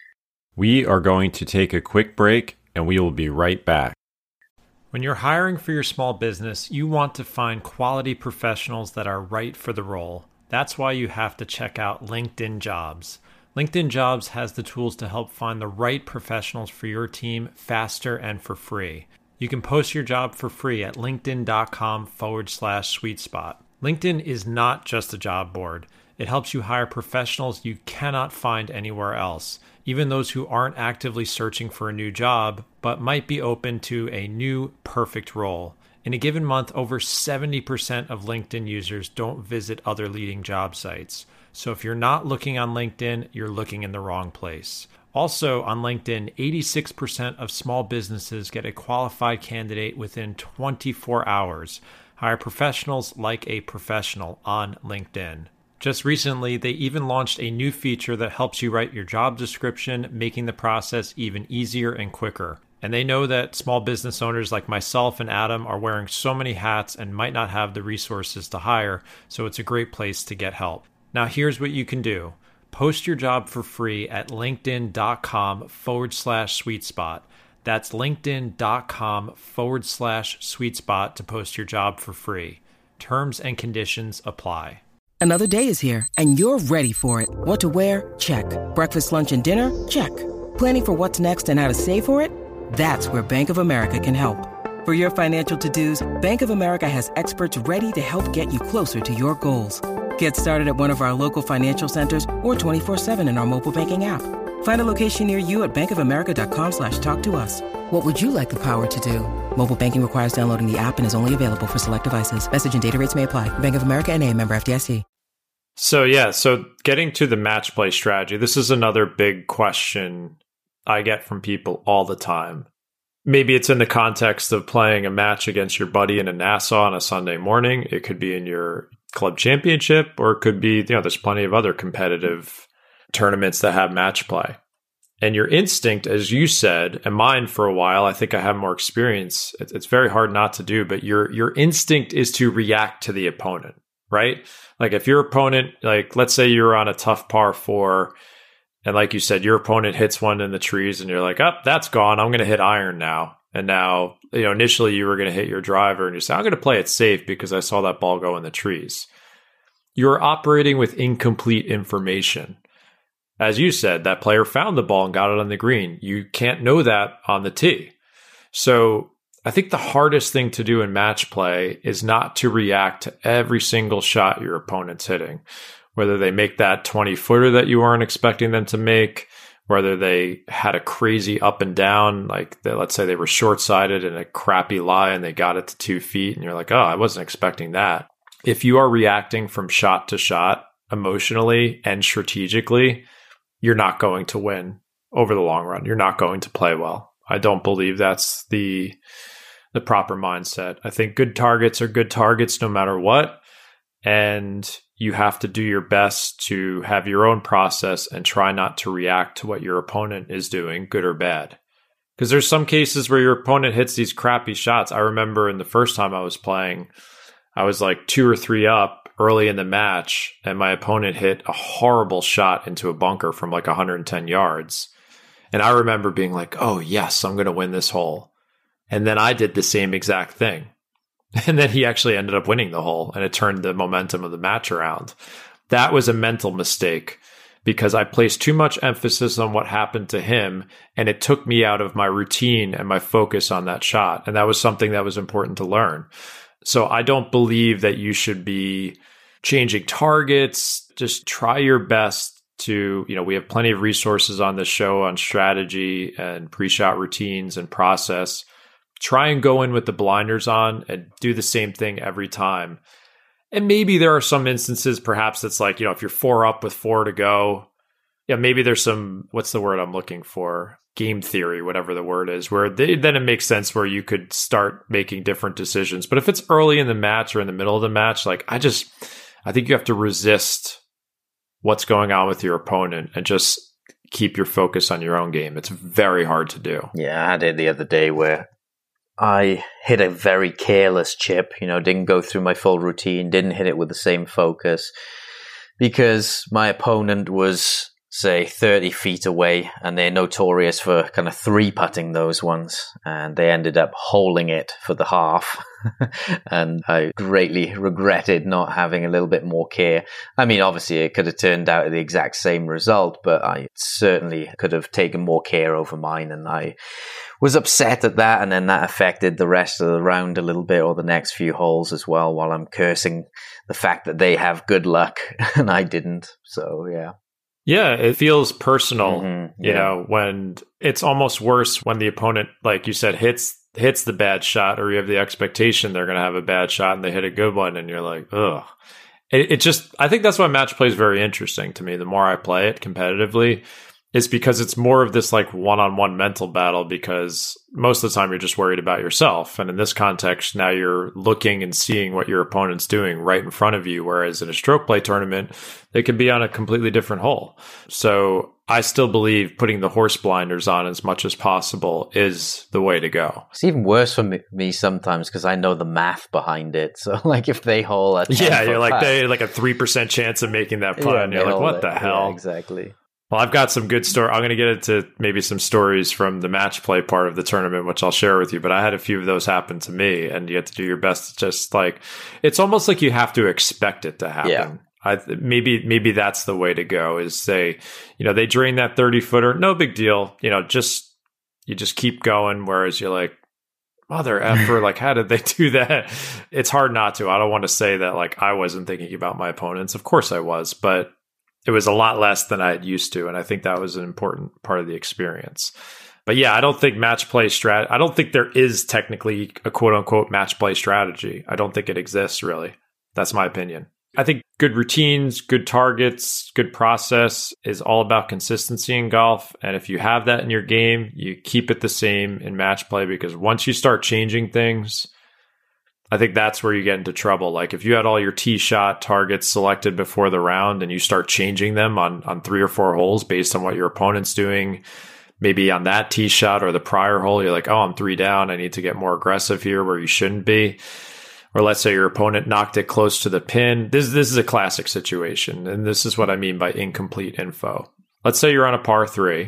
E: We are going to take a quick break and we will be right back.
C: When you're hiring for your small business, you want to find quality professionals that are right for the role. That's why you have to check out LinkedIn Jobs. LinkedIn Jobs has the tools to help find the right professionals for your team faster and for free. You can post your job for free at linkedin.com forward slash sweet spot. LinkedIn is not just a job board. It helps you hire professionals you cannot find anywhere else, even those who aren't actively searching for a new job, but might be open to a new perfect role. In a given month, over seventy percent of LinkedIn users don't visit other leading job sites. So if you're not looking on LinkedIn, you're looking in the wrong place. Also on LinkedIn, eighty-six percent of small businesses get a qualified candidate within twenty-four hours. Hire professionals like a professional on LinkedIn. Just recently, they even launched a new feature that helps you write your job description, making the process even easier and quicker. And they know that small business owners like myself and Adam are wearing so many hats and might not have the resources to hire, so it's a great place to get help. Now here's what you can do. Post your job for free at linkedin.com forward slash sweet spot. That's linkedin.com forward slash sweet spot to post your job for free. Terms and conditions apply.
F: Another day is here and you're ready for it. What to wear? Check. Breakfast, lunch, and dinner? Check. Planning for what's next and how to save for it? That's where Bank of America can help. For your financial to-dos, Bank of America has experts ready to help get you closer to your goals. Get started at one of our local financial centers or twenty-four seven in our mobile banking app. Find a location near you at bankofamerica.com slash talk to us. What would you like the power to do? Mobile banking requires downloading the app and is only available for select devices. Message and data rates may apply. Bank of America N A, member F D I C.
C: So yeah, so getting to the match play strategy, this is another big question I get from people all the time. Maybe it's in the context of playing a match against your buddy in a Nassau on a Sunday morning. It could be in your club championship, or it could be, you know, there's plenty of other competitive tournaments that have match play. And your instinct, as you said, and mine for a while, I think I have more experience. It's, it's very hard not to do, but your your instinct is to react to the opponent, right? Like if your opponent, like let's say you're on a tough par four, and like you said, your opponent hits one in the trees, and you're like, oh, that's gone. I'm going to hit iron now. And now, you know, initially you were going to hit your driver and you say, I'm going to play it safe because I saw that ball go in the trees. You're operating with incomplete information. As you said, that player found the ball and got it on the green. You can't know that on the tee. So I think the hardest thing to do in match play is not to react to every single shot your opponent's hitting, whether they make that twenty footer that you weren't expecting them to make, whether they had a crazy up and down, like they, let's say they were short-sighted in a crappy lie and they got it to two feet and you're like, oh, I wasn't expecting that. If you are reacting from shot to shot emotionally and strategically, you're not going to win over the long run. You're not going to play well. I don't believe that's the the proper mindset. I think good targets are good targets no matter what. And you have to do your best to have your own process and try not to react to what your opponent is doing, good or bad. Because there's some cases where your opponent hits these crappy shots. I remember in the first time I was playing, I was like two or three up early in the match and my opponent hit a horrible shot into a bunker from like one hundred ten yards. And I remember being like, oh, yes, I'm going to win this hole. And then I did the same exact thing. And then he actually ended up winning the hole, and it turned the momentum of the match around. That was a mental mistake because I placed too much emphasis on what happened to him, and it took me out of my routine and my focus on that shot. And that was something that was important to learn. So I don't believe that you should be changing targets. Just try your best to, you know, we have plenty of resources on this show on strategy and pre-shot routines and process. Try and go in with the blinders on and do the same thing every time. And maybe there are some instances, perhaps that's like, you know, if you're four up with four to go, yeah, maybe there's some, what's the word I'm looking for? Game theory, whatever the word is, where they, then it makes sense where you could start making different decisions. But if it's early in the match or in the middle of the match, like I just, I think you have to resist what's going on with your opponent and just keep your focus on your own game. It's very hard to do.
D: Yeah, I had it the other day where I hit a very careless chip, you know, didn't go through my full routine, didn't hit it with the same focus because my opponent was, say, thirty feet away, and they're notorious for kind of three putting those ones, and they ended up holing it for the half. And I greatly regretted not having a little bit more care. I mean, obviously it could have turned out the exact same result, but I certainly could have taken more care over mine, and I was upset at that, and then that affected the rest of the round a little bit, or the next few holes as well, while I'm cursing the fact that they have good luck and I didn't. So yeah.
C: Yeah, it feels personal,
D: mm-hmm,
C: you
D: yeah.
C: know, when it's almost worse when the opponent, like you said, hits hits the bad shot, or you have the expectation they're going to have a bad shot and they hit a good one, and you're like, ugh. It, it just, I think that's why match play is very interesting to me. The more I play it competitively, is because it's more of this like one-on-one mental battle, because most of the time you're just worried about yourself. And in this context, now you're looking and seeing what your opponent's doing right in front of you. Whereas in a stroke play tournament, they could be on a completely different hole. So I still believe putting the horse blinders on as much as possible is the way to go.
D: It's even worse for me, me sometimes because I know the math behind it. So like if they hole a
C: yeah, you're like,
D: putt,
C: they like a three percent chance of making that putt.
D: yeah,
C: and you're like, what
D: it.
C: the hell?
D: Yeah, exactly.
C: Well, I've got some good story. I'm going to get into maybe some stories from the match play part of the tournament, which I'll share with you. But I had a few of those happen to me, and you have to do your best. To just like, it's almost like you have to expect it to happen.
D: Yeah.
C: I, maybe maybe that's the way to go. Is say, you know, they drain that thirty footer, no big deal. You know, just you just keep going. Whereas you're like, mother effer, like how did they do that? It's hard not to. I don't want to say that like I wasn't thinking about my opponents. Of course I was, but it was a lot less than I had used to. And I think that was an important part of the experience. But yeah, I don't think match play strat. I don't think there is technically a quote unquote match play strategy. I don't think it exists really. That's my opinion. I think good routines, good targets, good process is all about consistency in golf. And if you have that in your game, you keep it the same in match play, because once you start changing things, I think that's where you get into trouble. Like if you had all your tee shot targets selected before the round and you start changing them on, on three or four holes based on what your opponent's doing, maybe on that tee shot or the prior hole, you're like, oh, I'm three down. I need to get more aggressive here where you shouldn't be. Or let's say your opponent knocked it close to the pin. This, this is a classic situation. And this is what I mean by incomplete info. Let's say you're on a par three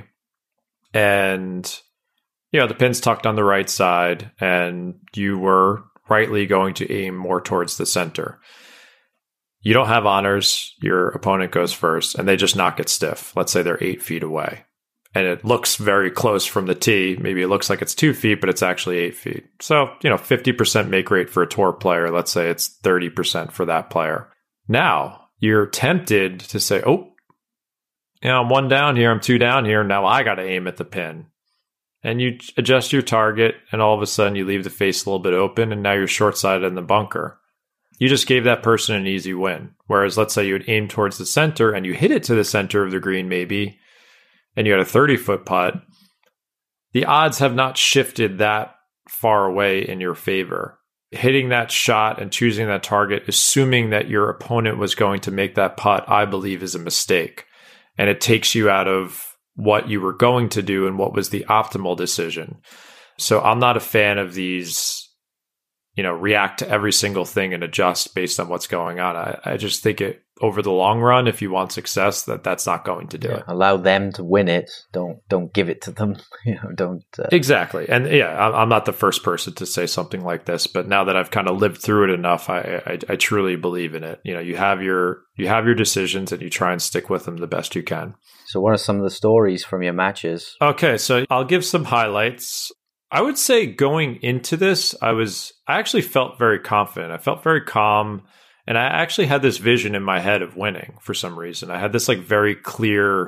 C: and, you know, the pin's tucked on the right side and you were rightly going to aim more towards the center. You don't have honors. Your opponent goes first and they just knock it stiff. Let's say they're eight feet away and it looks very close from the tee. Maybe it looks like it's two feet, but it's actually eight feet. So, you know, fifty percent make rate for a tour player. Let's say it's thirty percent for that player. Now you're tempted to say, oh, you know, I'm one down here. I'm two down here. Now I got to aim at the pin. And you adjust your target, and all of a sudden you leave the face a little bit open, and now you're short-sided in the bunker. You just gave that person an easy win. Whereas let's say you would aim towards the center, and you hit it to the center of the green maybe, and you had a thirty-foot putt. The odds have not shifted that far away in your favor. Hitting that shot and choosing that target, assuming that your opponent was going to make that putt, I believe is a mistake. And it takes you out of what you were going to do and what was the optimal decision. So I'm not a fan of these you know, react to every single thing and adjust based on what's going on. I, I just think it over the long run, if you want success, that that's not going to do
D: yeah,
C: it.
D: Allow them to win it. Don't don't give it to them. You know, don't uh...
C: exactly. And yeah, I'm not the first person to say something like this, but now that I've kind of lived through it enough, I, I I truly believe in it. You know, you have your you have your decisions and you try and stick with them the best you can.
D: So, what are some of the stories from your matches?
C: Okay, so I'll give some highlights. I would say going into this, I was I actually felt very confident. I felt very calm, and I actually had this vision in my head of winning for some reason. I had this like very clear,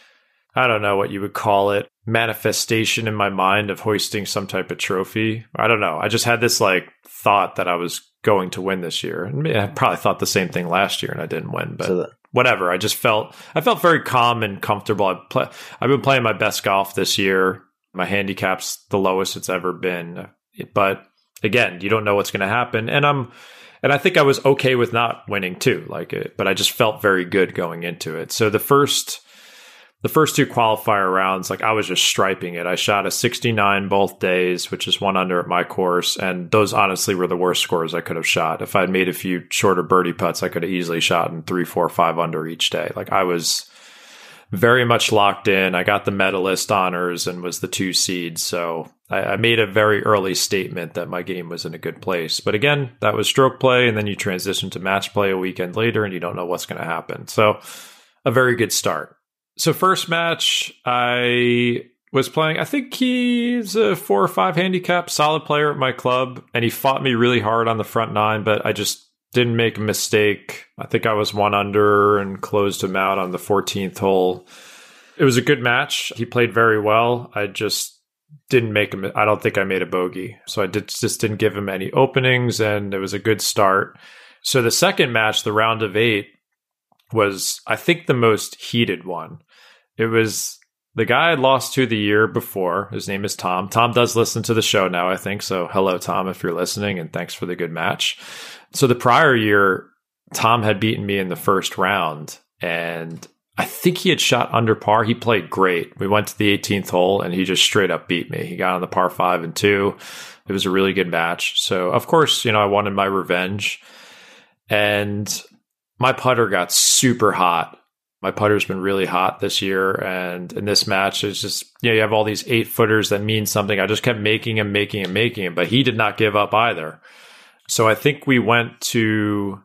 C: I don't know what you would call it, manifestation in my mind of hoisting some type of trophy. I don't know. I just had this like thought that I was going to win this year. And I probably thought the same thing last year and I didn't win, but so that- whatever. I just felt I felt very calm and comfortable. I play, I've been playing my best golf this year. My handicap's the lowest it's ever been. But again, you don't know what's going to happen. And I'm, and I think I was okay with not winning too. Like, it, but I just felt very good going into it. So the first, the first two qualifier rounds, like I was just striping it. I shot a sixty-nine both days, which is one under at my course. And those honestly were the worst scores I could have shot. If I'd made a few shorter birdie putts, I could have easily shot in three, four, five under each day. Like I was very much locked in. I got the medalist honors and was the two seed. So I, I made a very early statement that my game was in a good place. But again, that was stroke play. And then you transition to match play a weekend later and you don't know what's going to happen. So a very good start. So first match, I was playing, I think he's a four or five handicap, solid player at my club. And he fought me really hard on the front nine, but I just didn't make a mistake. I think I was one under and closed him out on the fourteenth hole. It was a good match. He played very well. I just didn't make him. I don't think I made a bogey. So I did, just didn't give him any openings, and it was a good start. So the second match, the round of eight, was, I think, the most heated one. It was the guy I lost to the year before. His name is Tom. Tom does listen to the show now, I think. So hello, Tom, if you're listening, and thanks for the good match. So the prior year, Tom had beaten me in the first round, and I think he had shot under par. He played great. We went to the eighteenth hole, and he just straight up beat me. He got on the par five and two. It was a really good match. So, of course, you know, I wanted my revenge. And my putter got super hot. My putter's been really hot this year. And in this match, it's just, you know, you have all these eight footers that mean something. I just kept making him, making him, making him, but he did not give up either. So I think we went to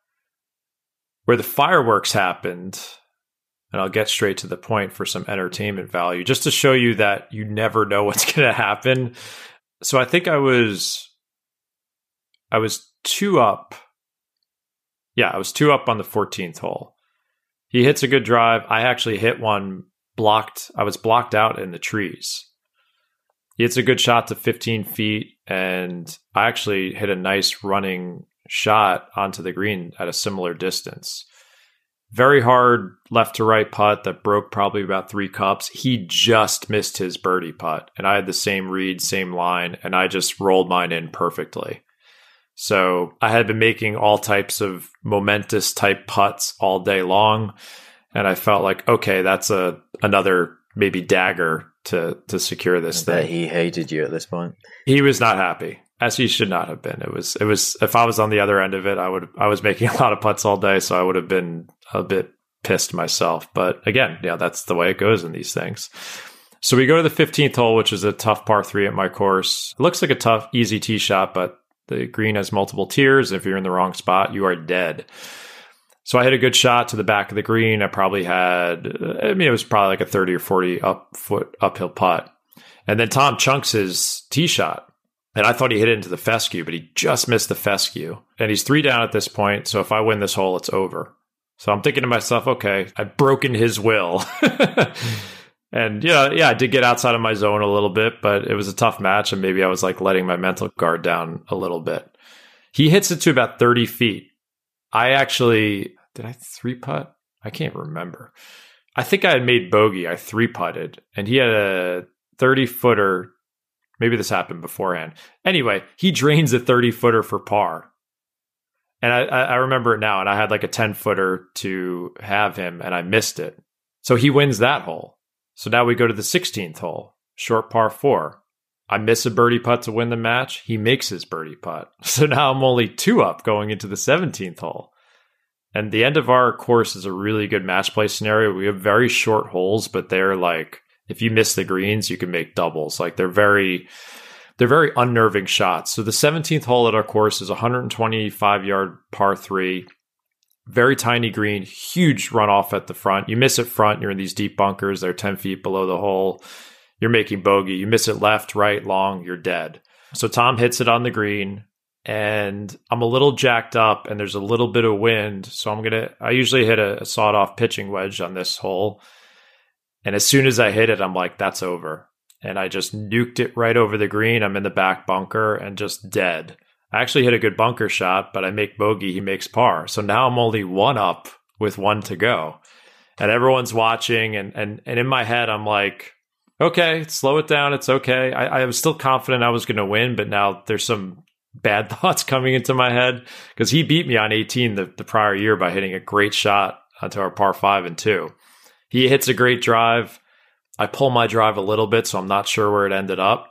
C: where the fireworks happened, and I'll get straight to the point for some entertainment value, just to show you that you never know what's going to happen. So I think I was, I was two up. Yeah, I was two up on the fourteenth hole. He hits a good drive. I actually hit one blocked. I was blocked out in the trees. He hits a good shot to fifteen feet, and I actually hit a nice running shot onto the green at a similar distance. Very hard left to right putt that broke probably about three cups. He just missed his birdie putt, and I had the same read, same line, and I just rolled mine in perfectly. So I had been making all types of momentous type putts all day long, and I felt like, okay, that's a another maybe dagger to to secure this
D: I bet
C: thing.
D: he hated you at this point.
C: He was not happy, as he should not have been. It was it was if I was on the other end of it, I would I was making a lot of putts all day, so I would have been a bit pissed myself. But again, yeah, that's the way it goes in these things. So we go to the fifteenth hole, which is a tough par three at my course. It looks like a tough, easy tee shot, but the green has multiple tiers. If you're in the wrong spot, you are dead. So I hit a good shot to the back of the green. I probably had, I mean, it was probably like a thirty or forty up foot uphill putt. And then Tom chunks his tee shot. And I thought he hit it into the fescue, but he just missed the fescue. And he's three down at this point. So if I win this hole, it's over. So I'm thinking to myself, okay, I've broken his will. And yeah, yeah, I did get outside of my zone a little bit, but it was a tough match. And maybe I was like letting my mental guard down a little bit. He hits it to about thirty feet. I actually, did I three putt? I can't remember. I think I had made bogey. I three putted, and he had a thirty footer. Maybe this happened beforehand. Anyway, he drains a thirty footer for par. And I, I remember it now. And I had like a ten footer to have him, and I missed it. So he wins that hole. So now we go to the sixteenth hole, short par four. I miss a birdie putt to win the match. He makes his birdie putt. So now I'm only two up going into the seventeenth hole. And the end of our course is a really good match play scenario. We have very short holes, but they're like, if you miss the greens, you can make doubles. Like they're very, they're very unnerving shots. So the seventeenth hole at our course is a one hundred twenty-five yard par three, very tiny green, huge runoff at the front. You miss it front, you're in these deep bunkers. They're ten feet below the hole. You're making bogey. You miss it left, right, long, you're dead. So Tom hits it on the green, and I'm a little jacked up, and there's a little bit of wind. So I'm going to, I usually hit a, a sawed-off pitching wedge on this hole. And as soon as I hit it, I'm like, that's over. And I just nuked it right over the green. I'm in the back bunker and just dead. I actually hit a good bunker shot, but I make bogey, he makes par. So now I'm only one up with one to go. And everyone's watching, and and and in my head, I'm like, okay, slow it down. It's okay. I, I was still confident I was going to win, but now there's some bad thoughts coming into my head because he beat me on eighteen the, the prior year by hitting a great shot onto our par five and two. He hits a great drive. I pull my drive a little bit, so I'm not sure where it ended up.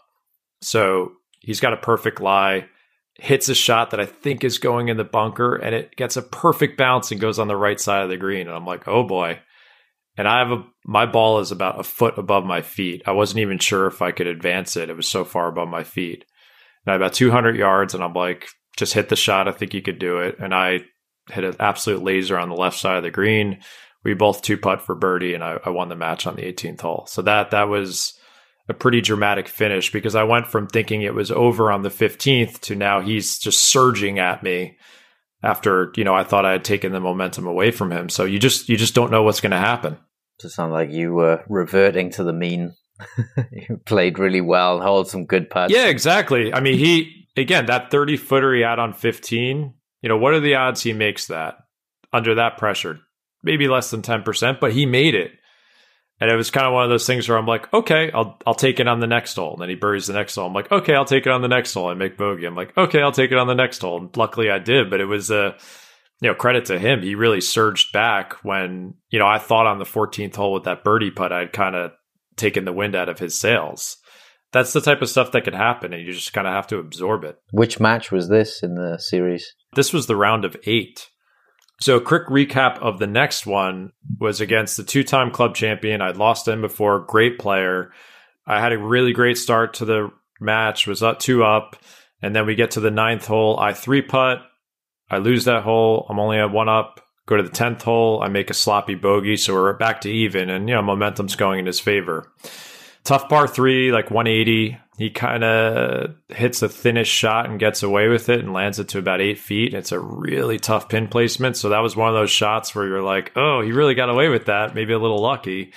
C: So he's got a perfect lie, hits a shot that I think is going in the bunker, and it gets a perfect bounce and goes on the right side of the green. And I'm like, oh boy. And I have a, my ball is about a foot above my feet. I wasn't even sure if I could advance it. It was so far above my feet. And I had about two hundred yards, and I'm like, just hit the shot. I think you could do it. And I hit an absolute laser on the left side of the green. We both two putt for birdie, and I, I won the match on the eighteenth hole. So that that was a pretty dramatic finish because I went from thinking it was over on the fifteenth to now he's just surging at me after, you know, I thought I had taken the momentum away from him. So you just you just don't know what's going to happen.
D: It sounds like you were reverting to the mean. You played really well and hold some good putts.
C: Yeah, exactly. I mean, he, again, that thirty footer he had on fifteen, you know, what are the odds he makes that under that pressure? Maybe less than ten percent, but he made it. And it was kind of one of those things where I'm like, okay, I'll I'll take it on the next hole. And then he buries the next hole. I'm like, okay, I'll take it on the next hole. I make bogey. I'm like, okay, I'll take it on the next hole. And luckily I did, but it was a, you know, credit to him. He really surged back when, you know, I thought on the fourteenth hole with that birdie putt, I'd kind of taken the wind out of his sails. That's the type of stuff that could happen, and you just kind of have to absorb it.
D: Which match was this in the series?
C: This was the round of eight. So a quick recap of the next one was against the two-time club champion. I'd lost him before, great player. I had a really great start to the match, was up two up, and then we get to the ninth hole. I three-putt. I lose that hole. I'm only at one up. Go to the tenth hole. I make a sloppy bogey, so we're back to even, and, you know, momentum's going in his favor. Tough par three, like one eighty. He kind of hits a thinnish shot and gets away with it and lands it to about eight feet. It's a really tough pin placement. So that was one of those shots where you're like, oh, he really got away with that. Maybe a little lucky.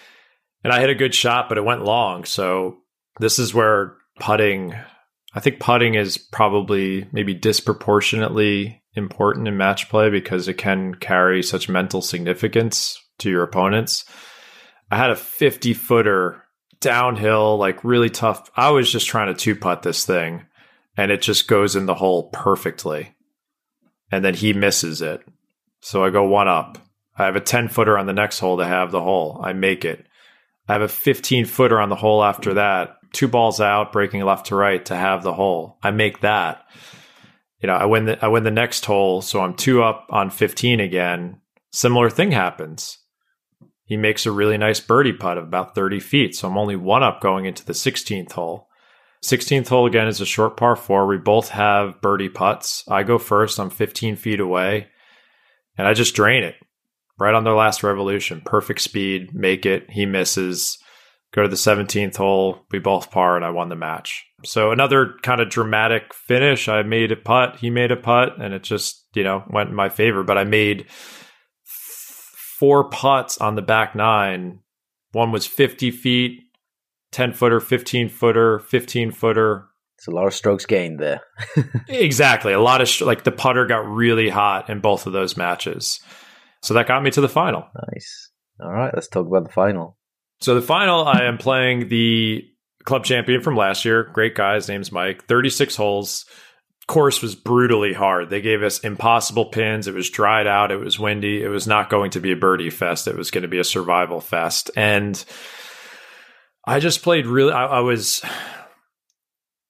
C: And I hit a good shot, but it went long. So this is where putting, I think putting is probably maybe disproportionately important in match play because it can carry such mental significance to your opponents. I had a fifty footer downhill, like really tough. I was just trying to two-putt this thing, and it just goes in the hole perfectly. And then he misses it. So I go one up. I have a ten-footer on the next hole to have the hole. I make it. I have a fifteen-footer on the hole after that. Two balls out, breaking left to right to have the hole. I make that. You know, I win the I win the next hole, so I'm two up on fifteen again. Similar thing happens. He makes a really nice birdie putt of about thirty feet. So I'm only one up going into the sixteenth hole. sixteenth hole again is a short par four. We both have birdie putts. I go first. I'm fifteen feet away. And I just drain it right on their last revolution. Perfect speed. Make it. He misses. Go to the seventeenth hole. We both par and I won the match. So another kind of dramatic finish. I made a putt. He made a putt. And it just, you know, went in my favor. But I made four putts on the back nine. One was fifty feet, ten footer, fifteen footer, fifteen footer.
D: It's a lot of strokes gained there.
C: Exactly. A lot of, sh- like the putter got really hot in both of those matches. So that got me to the final.
D: Nice. All right, let's talk about the final.
C: So the final, I am playing the club champion from last year. Great guy. His name's Mike. thirty-six holes. Course was brutally hard. They gave us impossible pins. It was dried out. It was windy. It was not going to be a birdie fest. It was going to be a survival fest. And I just played really, I, I was,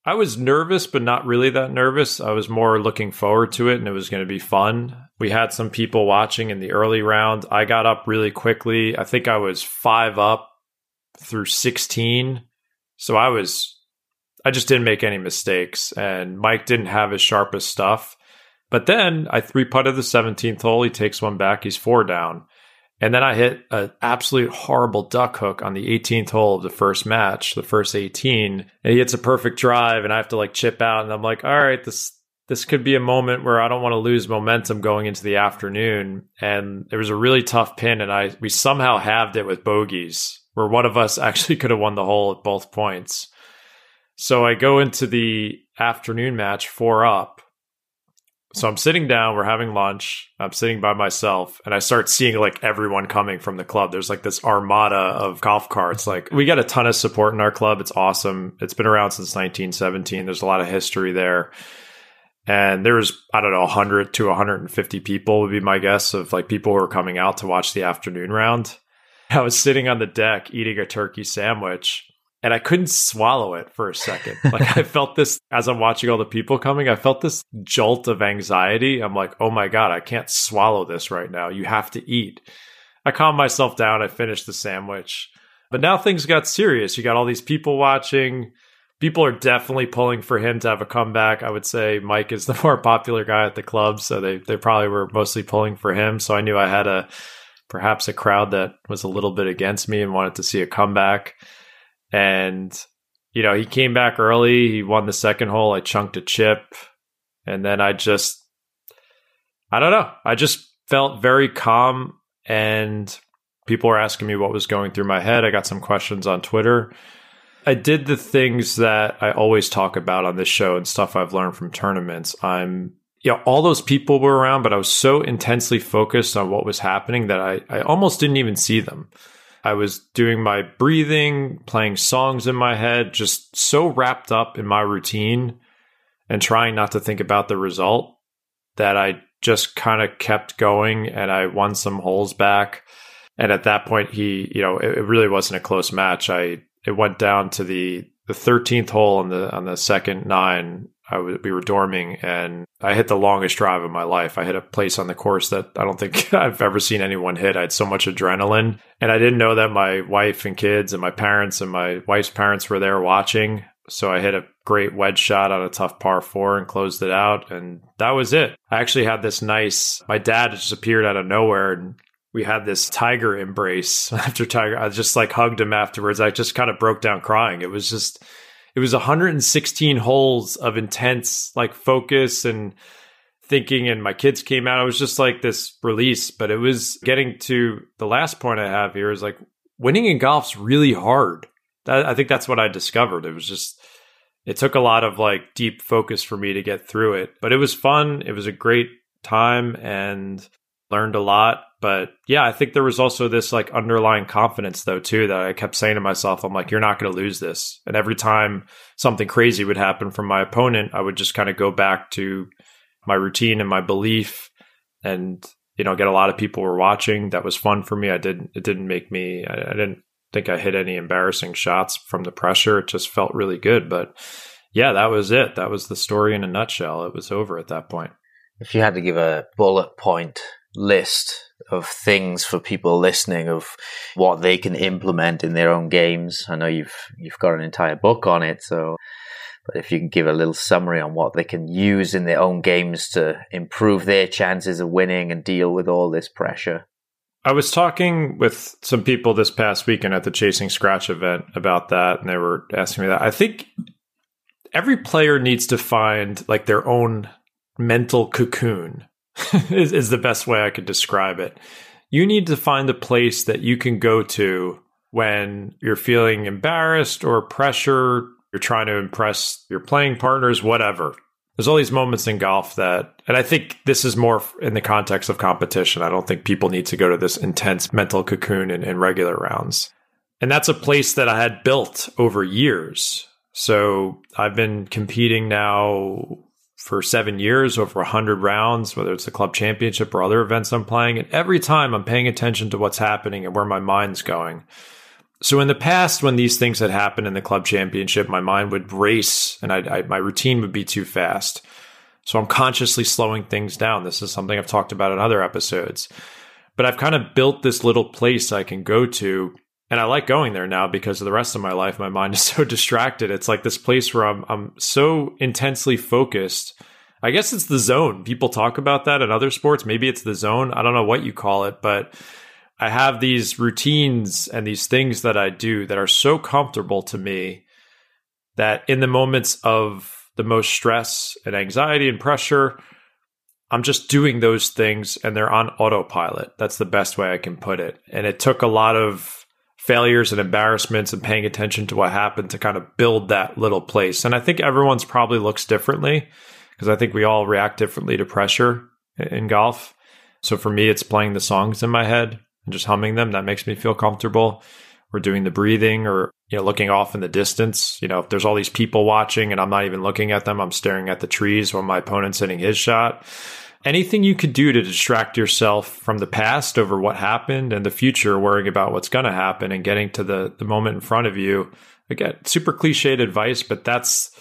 C: I was nervous, but not really that nervous. I was more looking forward to it, and it was going to be fun. We had some people watching in the early round. I got up really quickly. I think I was five up through sixteen. So I was, I just didn't make any mistakes, and Mike didn't have his sharpest stuff. But then I three-putted the seventeenth hole. He takes one back. He's four down. And then I hit an absolute horrible duck hook on the eighteenth hole of the first match, the first eighteen. And he hits a perfect drive, and I have to like chip out. And I'm like, all right, this this could be a moment where I don't want to lose momentum going into the afternoon. And there was a really tough pin, and I we somehow halved it with bogeys, where one of us actually could have won the hole at both points. So I go into the afternoon match four up. So I'm sitting down, we're having lunch, I'm sitting by myself, and I start seeing like everyone coming from the club. There's like this armada of golf carts. Like, we got a ton of support in our club. It's awesome. It's been around since nineteen seventeen. There's a lot of history there. And there was, I don't know, one hundred to one hundred fifty people would be my guess of like people who were coming out to watch the afternoon round. I was sitting on the deck eating a turkey sandwich, and I couldn't swallow it for a second. Like, I felt this, as I'm watching all the people coming, I felt this jolt of anxiety. I'm like, oh my God, I can't swallow this right now. You have to eat. I calmed myself down. I finished the sandwich. But now things got serious. You got all these people watching. People are definitely pulling for him to have a comeback. I would say Mike is the more popular guy at the club, so they, they probably were mostly pulling for him. So I knew I had a perhaps a crowd that was a little bit against me and wanted to see a comeback. And, you know, he came back early. He won the second hole. I chunked a chip. And then I just, I don't know. I just felt very calm. And people were asking me what was going through my head. I got some questions on Twitter. I did the things that I always talk about on this show and stuff I've learned from tournaments. I'm, you know, all those people were around, but I was so intensely focused on what was happening that I, I almost didn't even see them. I was doing my breathing, playing songs in my head, just so wrapped up in my routine and trying not to think about the result that I just kind of kept going, and I won some holes back. And at that point, he, you know, it, it really wasn't a close match. I, it went down to the, the thirteenth hole on the, on the second nine. I w- we were dorming, and I hit the longest drive of my life. I hit a place on the course that I don't think I've ever seen anyone hit. I had so much adrenaline, and I didn't know that my wife and kids and my parents and my wife's parents were there watching. So I hit a great wedge shot on a tough par four and closed it out. And that was it. I actually had this nice, my dad just appeared out of nowhere, and we had this tiger embrace after Tiger. I just like hugged him afterwards. I just kind of broke down crying. It was just, it was one hundred sixteen holes of intense like focus and thinking, and my kids came out. It was just like this release. But it was getting to the last point I have here is like, winning in golf's really hard. That, I think that's what I discovered. It was just, it took a lot of like deep focus for me to get through it. But it was fun. It was a great time and learned a lot. But yeah, I think there was also this like underlying confidence though too, that I kept saying to myself, I'm like, you're not going to lose this. And every time something crazy would happen from my opponent, I would just kind of go back to my routine and my belief, and, you know, get a lot of people were watching. That was fun for me. I didn't, it didn't make me, I, I didn't think I hit any embarrassing shots from the pressure. It just felt really good. But yeah, that was it. That was the story in a nutshell. It was over at that point.
D: If you had to give a bullet point list of things for people listening of what they can implement in their own games, I know you've you've got an entire book on it, so but if you can give a little summary on what they can use in their own games to improve their chances of winning and deal with all this pressure.
C: I was talking with some people this past weekend at the Chasing Scratch event about that, and they were asking me that. I think every player needs to find like their own mental cocoon is, is the best way I could describe it. You need to find a place that you can go to when you're feeling embarrassed or pressure, you're trying to impress your playing partners, whatever. There's all these moments in golf that, and I think this is more in the context of competition. I don't think people need to go to this intense mental cocoon in, in regular rounds. And that's a place that I had built over years. So I've been competing now for seven years, over one hundred rounds, whether it's the club championship or other events I'm playing. And every time I'm paying attention to what's happening and where my mind's going. So in the past, when these things had happened in the club championship, my mind would race and I, I, my routine would be too fast. So I'm consciously slowing things down. This is something I've talked about in other episodes. But I've kind of built this little place I can go to. And I like going there now because of the rest of my life, my mind is so distracted. It's like this place where I'm I'm so intensely focused. I guess it's the zone. People talk about that in other sports. Maybe it's the zone. I don't know what you call it, but I have these routines and these things that I do that are so comfortable to me that in the moments of the most stress and anxiety and pressure, I'm just doing those things and they're on autopilot. That's the best way I can put it. And it took a lot of failures and embarrassments and paying attention to what happened to kind of build that little place. And I think everyone's probably looks differently because I think we all react differently to pressure in golf. So for me, it's playing the songs in my head and just humming them. That makes me feel comfortable. Or doing the breathing or, you know, looking off in the distance. You know, if there's all these people watching and I'm not even looking at them, I'm staring at the trees while my opponent's hitting his shot. Anything you could do to distract yourself from the past over what happened and the future, worrying about what's going to happen and getting to the, the moment in front of you. Again, super cliched advice, but that's,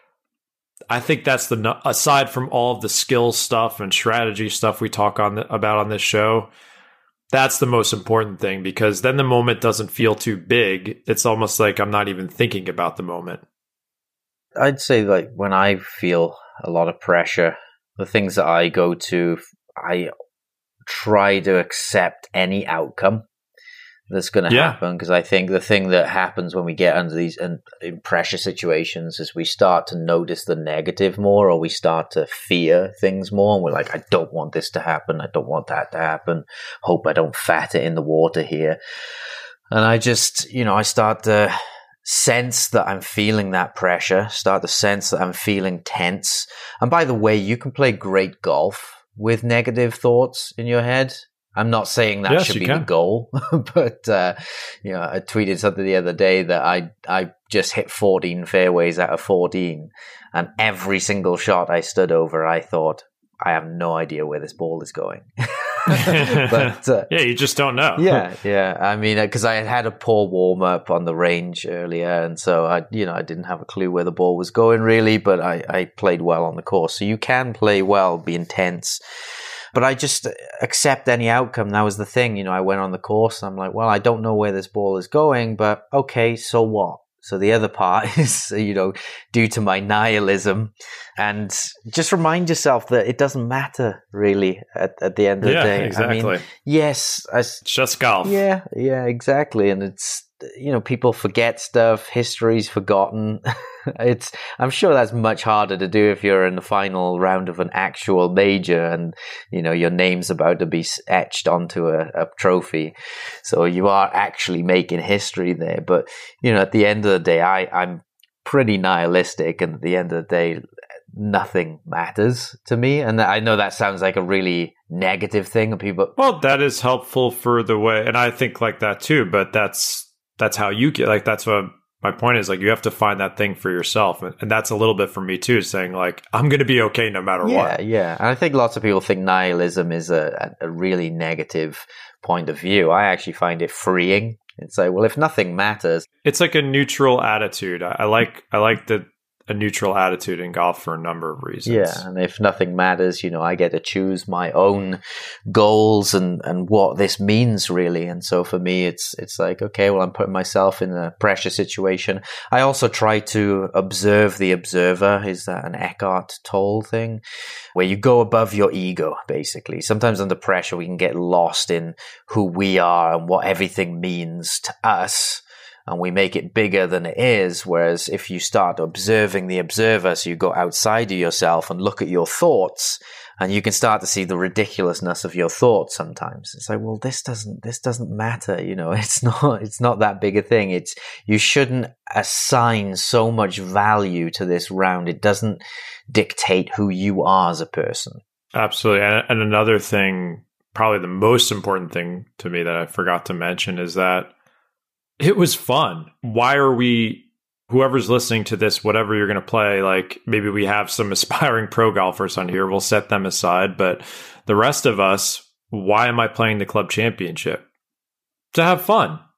C: I think that's the, aside from all of the skill stuff and strategy stuff we talk on the, about on this show, that's the most important thing, because then the moment doesn't feel too big. It's almost like I'm not even thinking about the moment.
D: I'd say like when I feel a lot of pressure, the things that I go to, I try to accept any outcome that's going to
C: Yeah.
D: happen, because I think the thing that happens when we get under these in, in pressure situations is we start to notice the negative more, or we start to fear things more, and we're like, I don't want this to happen, I don't want that to happen, hope I don't fat it in the water here. And I just, you know, I start to sense that I'm feeling that pressure, start to sense that I'm feeling tense. And by the way, you can play great golf with negative thoughts in your head. I'm not saying that
C: Yes,
D: should
C: you
D: be
C: can.
D: the goal, but uh, you know, I tweeted something the other day that I I just hit fourteen fairways out of fourteen, and every single shot I stood over, I thought, I have no idea where this ball is going. but uh,
C: yeah, you just don't know.
D: yeah, yeah. I mean, because I had had a poor warm up on the range earlier, and so I, you know, I didn't have a clue where the ball was going really. But I, I played well on the course, so you can play well, be intense. But I just accept any outcome. That was the thing. You know, I went on the course. I'm like, well, I don't know where this ball is going, but okay, so what? So the other part is, you know, due to my nihilism, and just remind yourself that it doesn't matter really at, at the end of
C: Yeah,
D: the day.
C: exactly.
D: I mean, yes, I,
C: It's just golf.
D: yeah, yeah, exactly. And it's, you know, people forget stuff. History's forgotten. It's, I'm sure that's much harder to do if you're in the final round of an actual major and, you know, your name's about to be etched onto a, a trophy. So you are actually making history there. But, you know, at the end of the day, I, I'm pretty nihilistic. And at the end of the day, nothing matters to me. And I know that sounds like a really negative thing. And people,
C: Well, that is helpful for the way, and I think like that too, but that's, that's how you get, like, that's what my point is, like, you have to find that thing for yourself. And, and that's a little bit for me too, saying like, I'm going to be okay no matter
D: yeah,
C: what.
D: yeah. And I think lots of people think nihilism is a, a really negative point of view. I actually find it freeing. It's like, well, if nothing matters.
C: It's like a neutral attitude. I, I like, I like the, a neutral attitude in golf for a number of reasons.
D: Yeah, and if nothing matters, you know, I get to choose my own goals and, and what this means really. And so for me, it's it's like, okay, well, I'm putting myself in a pressure situation. I also try to observe the observer. Is that an Eckhart Tolle thing? Where you go above your ego, basically. Sometimes under pressure, we can get lost in who we are and what everything means to us. And we make it bigger than it is. Whereas if you start observing the observer, so you go outside of yourself and look at your thoughts, and you can start to see the ridiculousness of your thoughts sometimes. It's like, well, this doesn't, this doesn't matter. You know, it's not, it's not that big a thing. It's, you shouldn't assign so much value to this round. It doesn't dictate who you are as a person.
C: Absolutely. And, and another thing, probably the most important thing to me that I forgot to mention is that it was fun. Why are we, whoever's listening to this, whatever you're going to play, like maybe we have some aspiring pro golfers on here, we'll set them aside. But the rest of us, why am I playing the club championship? To have fun.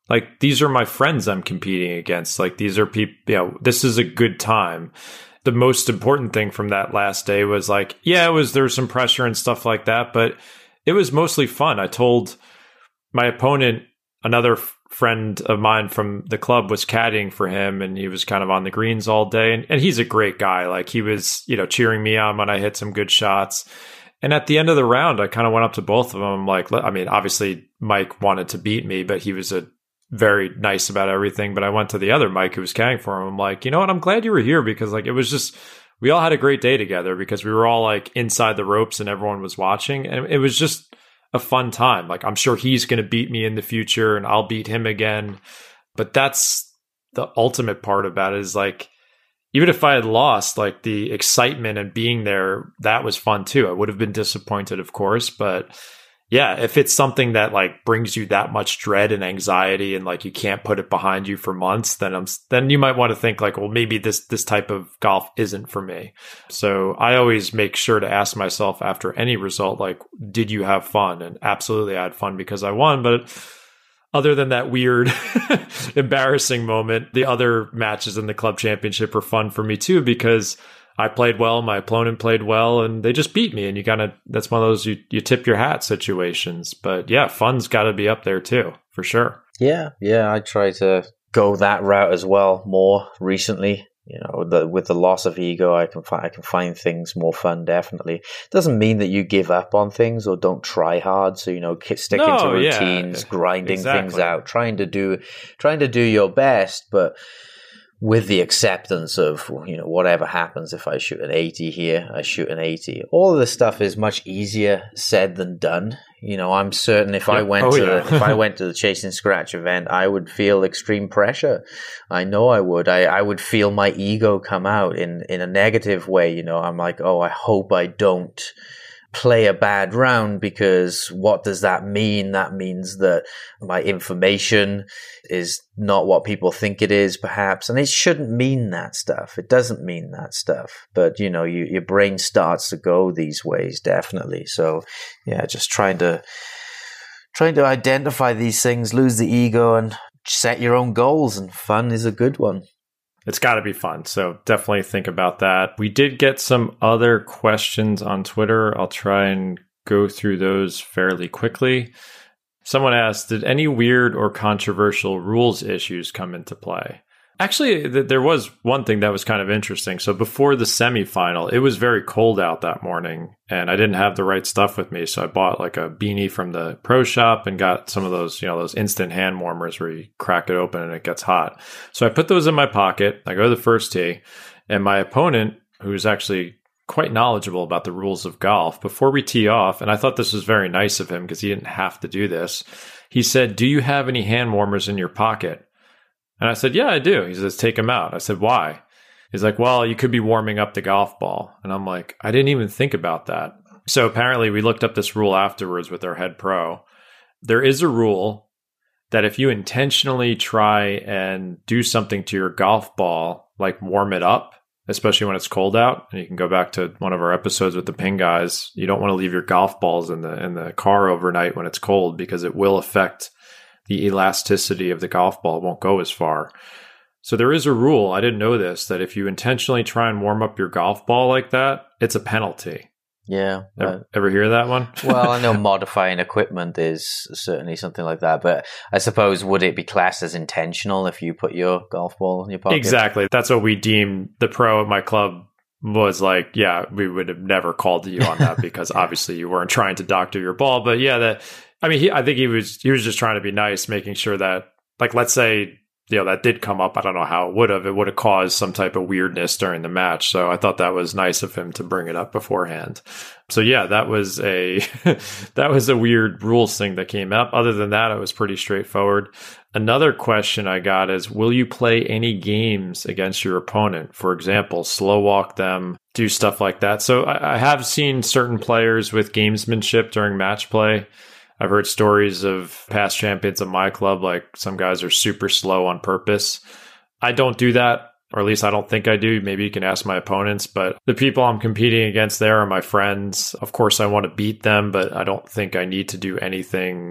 C: Like, these are my friends I'm competing against. Like, these are people, you know, this is a good time. The most important thing from that last day was like, yeah, it was, there was some pressure and stuff like that, but it was mostly fun. I told my opponent, another f- friend of mine from the club was caddying for him, and he was kind of on the greens all day. And, and he's a great guy. Like, he was, you know, cheering me on when I hit some good shots. And at the end of the round, I kind of went up to both of them. Like, I mean, obviously Mike wanted to beat me, but he was a very nice about everything. But I went to the other Mike who was caddying for him. I'm like, you know what? I'm glad you were here, because like, it was just, we all had a great day together because we were all like inside the ropes and everyone was watching. And it was just a fun time. Like, I'm sure he's going to beat me in the future and I'll beat him again. But that's the ultimate part about it, is like, even if I had lost, like the excitement and being there, that was fun too. I would have been disappointed, of course, but yeah, if it's something that like brings you that much dread and anxiety and like you can't put it behind you for months, then I'm then you might want to think like, well, maybe this this type of golf isn't for me. So I always make sure to ask myself after any result, like, did you have fun? And absolutely I had fun because I won, but other than that weird, embarrassing moment, the other matches in the club championship were fun for me too, because I played well, my opponent played well, and they just beat me. And you kind of, that's one of those, you, you tip your hat situations. But yeah, fun's got to be up there too, for sure.
D: Yeah, yeah, I try to go that route as well more recently. You know, the, with the loss of ego, I can find I can find things more fun. Definitely doesn't mean that you give up on things or don't try hard. So you know, sticking
C: no,
D: to routines,
C: yeah,
D: grinding
C: exactly.
D: things out, trying to do trying to do your best, but with the acceptance of, you know, whatever happens. If I shoot an eighty here, I shoot an eighty. All of this stuff is much easier said than done. You know, I'm certain if yep. I went oh, to yeah. the, if I went to the Chasing Scratch event, I would feel extreme pressure. I know I would. I, I would feel my ego come out in, in a negative way. You know, I'm like, oh, I hope I don't play a bad round, because what does that mean? That means that my information is not what people think it is, perhaps. And it shouldn't mean that stuff. It doesn't mean that stuff. But, you know, you, your brain starts to go these ways, definitely. So, yeah, just trying to trying to identify these things, lose the ego, and set your own goals. And fun is a good one.
C: It's got to be fun. So definitely think about that. We did get some other questions on Twitter. I'll try and go through those fairly quickly. Someone asked, did any weird or controversial rules issues come into play? Actually, th- there was one thing that was kind of interesting. So before the semifinal, it was very cold out that morning and I didn't have the right stuff with me. So I bought like a beanie from the pro shop and got some of those, you know, those instant hand warmers where you crack it open and it gets hot. So I put those in my pocket. I go to the first tee, and my opponent, who's actually quite knowledgeable about the rules of golf, before we tee off, and I thought this was very nice of him because he didn't have to do this, he said, do you have any hand warmers in your pocket? And I said, yeah, I do. He says, take them out. I said, why? He's like, well, you could be warming up the golf ball. And I'm like, I didn't even think about that. So apparently we looked up this rule afterwards with our head pro. There is a rule that if you intentionally try and do something to your golf ball, like warm it up, especially when it's cold out, and you can go back to one of our episodes with the ping guys, you don't want to leave your golf balls in the in the car overnight when it's cold, because it will affect the elasticity of the golf ball. It won't go as far. So there is a rule, I didn't know this, that if you intentionally try and warm up your golf ball like that, it's a penalty.
D: Yeah.
C: Ever, ever hear that one?
D: Well, I know modifying equipment is certainly something like that, but I suppose would it be classed as intentional if you put your golf ball in your pocket?
C: Exactly. That's what we deemed. The pro at my club was like, yeah, we would have never called you on that because obviously you weren't trying to doctor your ball. But yeah, that I mean, he, I think he was he was just trying to be nice, making sure that, like, let's say, you know, that did come up. I don't know how it would have. It would have caused some type of weirdness during the match. So I thought that was nice of him to bring it up beforehand. So yeah, that was a that was a weird rules thing that came up. Other than that, it was pretty straightforward. Another question I got is, will you play any games against your opponent? For example, slow walk them, do stuff like that. So I, I have seen certain players with gamesmanship during match play. I've heard stories of past champions of my club, like some guys are super slow on purpose. I don't do that, or at least I don't think I do. Maybe you can ask my opponents, but the people I'm competing against there are my friends. Of course, I want to beat them, but I don't think I need to do anything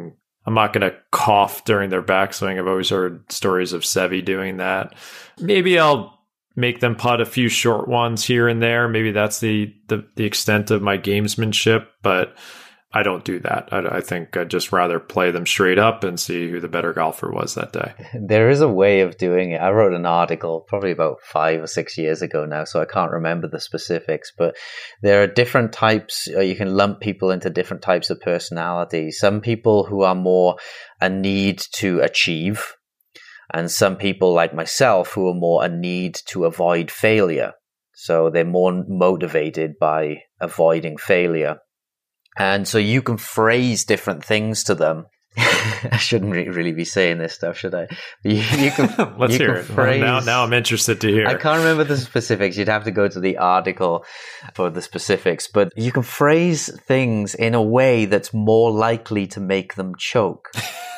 C: I'm not going to cough during their backswing. I've always heard stories of Seve doing that. Maybe I'll make them putt a few short ones here and there. Maybe that's the the, the extent of my gamesmanship, but I don't do that. I, I think I'd just rather play them straight up and see who the better golfer was that day.
D: There is a way of doing it. I wrote an article probably about five or six years ago now, so I can't remember the specifics, but there are different types. You can lump people into different types of personality. Some people who are more a need to achieve, and some people like myself who are more a need to avoid failure. So they're more motivated by avoiding failure. And so you can phrase different things to them. I shouldn't re- really be saying this stuff, should I? But you, you can,
C: Let's
D: you
C: hear
D: can
C: it.
D: Phrase,
C: well, now, now I'm interested to hear.
D: I can't remember the specifics. You'd have to go to the article for the specifics. But you can phrase things in a way that's more likely to make them choke.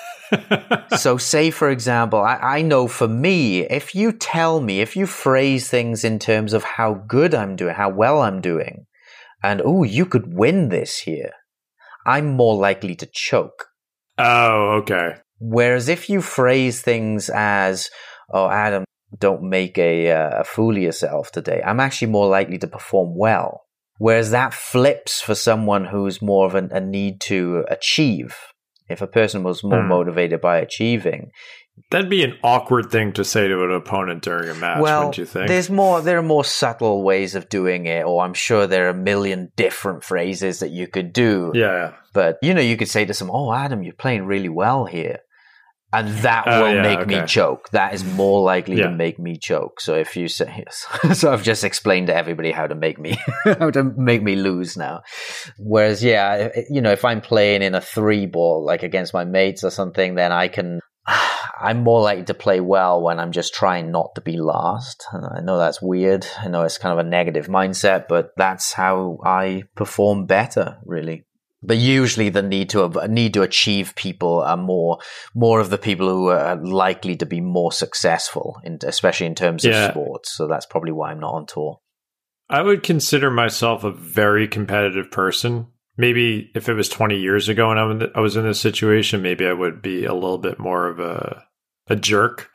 D: So say, for example, I, I know for me, if you tell me, if you phrase things in terms of how good I'm doing, how well I'm doing, and, oh, you could win this here, I'm more likely to choke.
C: Oh, okay.
D: Whereas if you phrase things as, oh, Adam, don't make a, uh, a fool of yourself today, I'm actually more likely to perform well. Whereas that flips for someone who's more of an, a need to achieve. If a person was more
C: hmm.
D: motivated by achieving,
C: that'd be an awkward thing to say to an opponent during a match,
D: well,
C: wouldn't you think?
D: There's more, there are more subtle ways of doing it, or I'm sure there are a million different phrases that you could do.
C: Yeah.
D: But, you know, you could say to someone, oh, Adam, you're playing really well here. And that
C: oh,
D: will
C: yeah,
D: make
C: okay.
D: me choke. That is more likely
C: yeah.
D: to make me choke. So if you say, so I've just explained to everybody how to make me, how to make me lose now. Whereas, yeah, you know, if I'm playing in a three ball, like against my mates or something, then I can, I'm more likely to play well when I'm just trying not to be last. And I know that's weird. I know it's kind of a negative mindset, but that's how I perform better, really. But usually the need to need to achieve people are more more of the people who are likely to be more successful, in, especially in terms
C: yeah.
D: of sports. So that's probably why I'm not on tour.
C: I would consider myself a very competitive person. Maybe if it was twenty years ago and I was in this situation, maybe I would be a little bit more of a a jerk.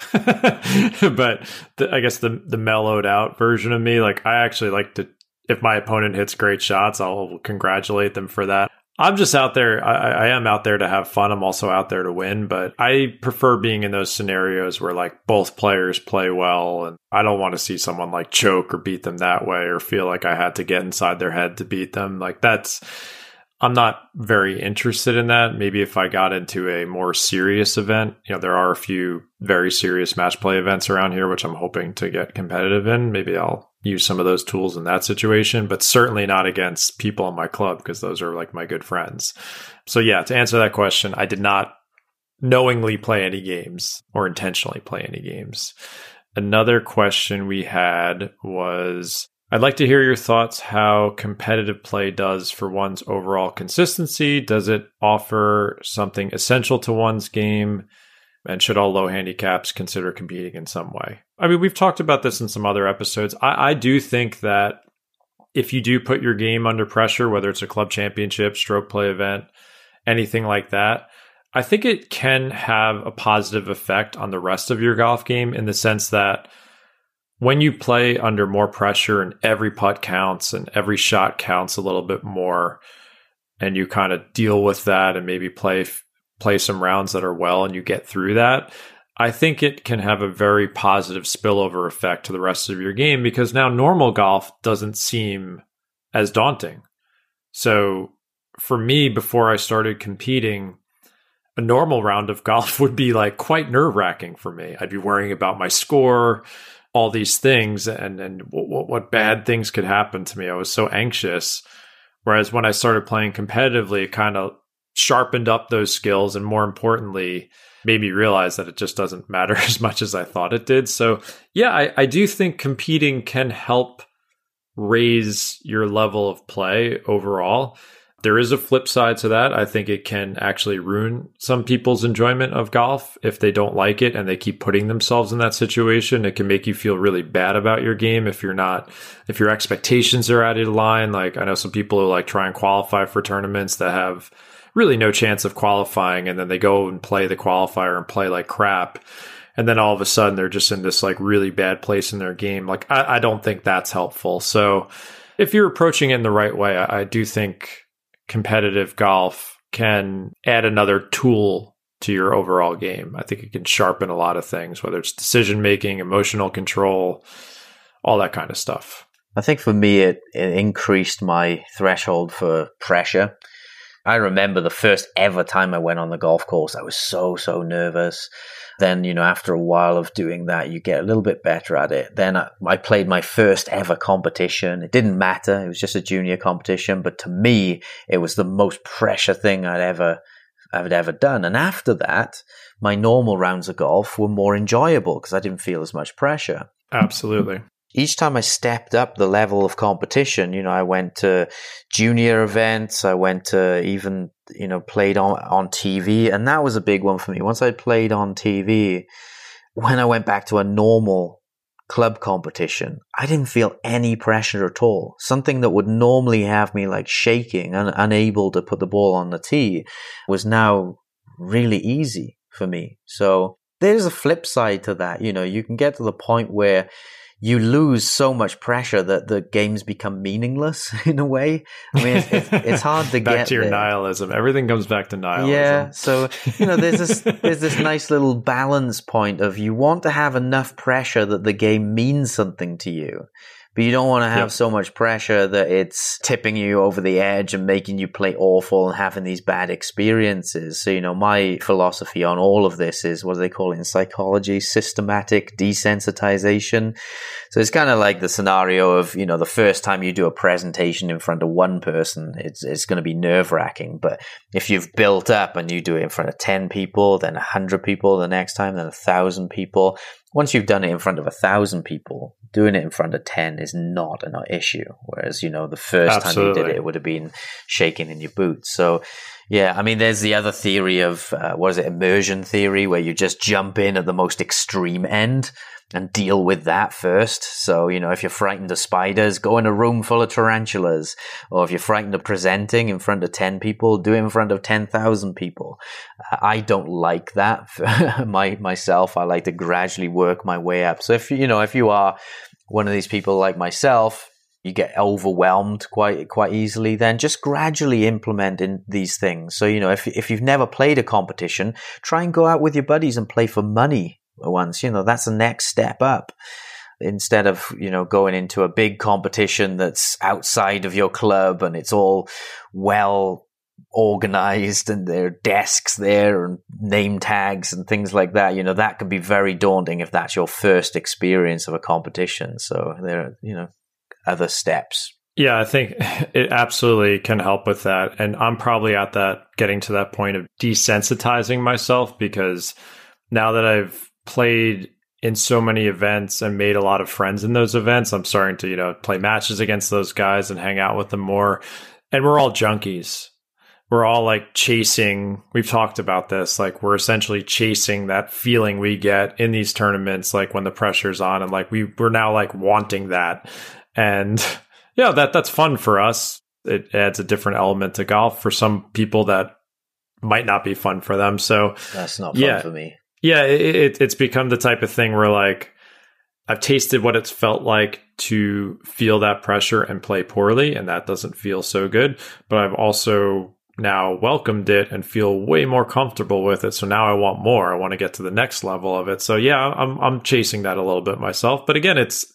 C: But the, I guess the the mellowed out version of me, like I actually like to, if my opponent hits great shots, I'll congratulate them for that. I'm just out there. I, I am out there to have fun. I'm also out there to win, but I prefer being in those scenarios where like both players play well, and I don't want to see someone like choke or beat them that way or feel like I had to get inside their head to beat them. Like that's, I'm not very interested in that. Maybe if I got into a more serious event, you know, there are a few very serious match play events around here, which I'm hoping to get competitive in. Maybe I'll use some of those tools in that situation, but certainly not against people in my club because those are like my good friends. So yeah, to answer that question, I did not knowingly play any games or intentionally play any games. Another question we had was, I'd like to hear your thoughts how competitive play does for one's overall consistency. Does it offer something essential to one's game? And should all low handicaps consider competing in some way? I mean, we've talked about this in some other episodes. I, I do think that if you do put your game under pressure, whether it's a club championship, stroke play event, anything like that, I think it can have a positive effect on the rest of your golf game in the sense that when you play under more pressure and every putt counts and every shot counts a little bit more, and you kind of deal with that and maybe play play some rounds that are well and you get through that, I think it can have a very positive spillover effect to the rest of your game because now normal golf doesn't seem as daunting. So for me, before I started competing, a normal round of golf would be like quite nerve-wracking for me. I'd be worrying about my score, all these things, and, and what, what bad things could happen to me. I was so anxious. Whereas when I started playing competitively, it kind of sharpened up those skills and more importantly, made me realize that it just doesn't matter as much as I thought it did. So yeah, I, I do think competing can help raise your level of play overall. There is a flip side to that. I think it can actually ruin some people's enjoyment of golf if they don't like it and they keep putting themselves in that situation. It can make you feel really bad about your game if you're not, if your expectations are out of line. Like I know some people who like try and qualify for tournaments that have really no chance of qualifying. And then they go and play the qualifier and play like crap. And then all of a sudden they're just in this like really bad place in their game. Like, I, I don't think that's helpful. So if you're approaching it in the right way, I, I do think competitive golf can add another tool to your overall game. I think it can sharpen a lot of things, whether it's decision making, emotional control, all that kind of stuff.
D: I think for me, it, it increased my threshold for pressure. I remember the first ever time I went on the golf course, I was so, so nervous. Then, you know, after a while of doing that, you get a little bit better at it. Then I, I played my first ever competition. It didn't matter. It was just a junior competition. But to me, it was the most pressure thing I'd ever, I'd ever done. And after that, my normal rounds of golf were more enjoyable because I didn't feel as much pressure.
C: Absolutely.
D: Each time I stepped up the level of competition, you know, I went to junior events, I went to even, you know, played on, on T V, and that was a big one for me. Once I played on T V, when I went back to a normal club competition, I didn't feel any pressure at all. Something that would normally have me like shaking and unable to put the ball on the tee was now really easy for me. So there's a flip side to that. You know, you can get to the point where you lose so much pressure that the games become meaningless in a way. I mean, it's, it's, it's hard to
C: back
D: get
C: to your
D: there.
C: nihilism. Everything comes back to nihilism.
D: Yeah. So, you know, there's this, there's this nice little balance point of you want to have enough pressure that the game means something to you, but you don't want to have
C: yep.
D: so much pressure that it's tipping you over the edge and making you play awful and having these bad experiences. So, you know, my philosophy on all of this is, what do they call it in psychology? Systematic desensitization. So it's kind of like the scenario of, you know, the first time you do a presentation in front of one person, it's it's going to be nerve-wracking. But if you've built up and you do it in front of ten people, then one hundred people the next time, then one thousand people, once you've done it in front of a thousand people, doing it in front of ten is not an issue. Whereas, you know, the first
C: Absolutely.
D: time you did it, it would have been shaking in your boots. So, yeah, I mean, there's the other theory of, uh, what is it, immersion theory, where you just jump in at the most extreme end and deal with that first. So, you know, if you're frightened of spiders, go in a room full of tarantulas. Or if you're frightened of presenting in front of ten people, do it in front of ten thousand people. I don't like that for my, myself. I like to gradually work my way up. So if, you know, if you are one of these people like myself, you get overwhelmed quite quite easily, then just gradually implement in these things. So, you know, if if you've never played a competition, try and go out with your buddies and play for money once. You know, that's the next step up. Instead of, you know, going into a big competition that's outside of your club and it's all well organized and there are desks there and name tags and things like that, you know, that can be very daunting if that's your first experience of a competition. So there are, you know, other steps.
C: Yeah, I think it absolutely can help with that. And I'm probably at that, getting to that point of desensitizing myself, because now that I've played in so many events and made a lot of friends in those events, I'm starting to, you know, play matches against those guys and hang out with them more. And we're all junkies. We're all like chasing, we've talked about this, like we're essentially chasing that feeling we get in these tournaments, like when the pressure's on, and like we, we're now like wanting that. And yeah, that that's fun for us. It adds a different element to golf. For some people, that might not be fun for them. So
D: that's not fun
C: yeah,
D: for me.
C: Yeah, it, it, it's become the type of thing where like I've tasted what it's felt like to feel that pressure and play poorly, and that doesn't feel so good. But I've also now welcomed it and feel way more comfortable with it. So now I want more. I want to get to the next level of it. So yeah, I'm I'm chasing that a little bit myself. But again, it's,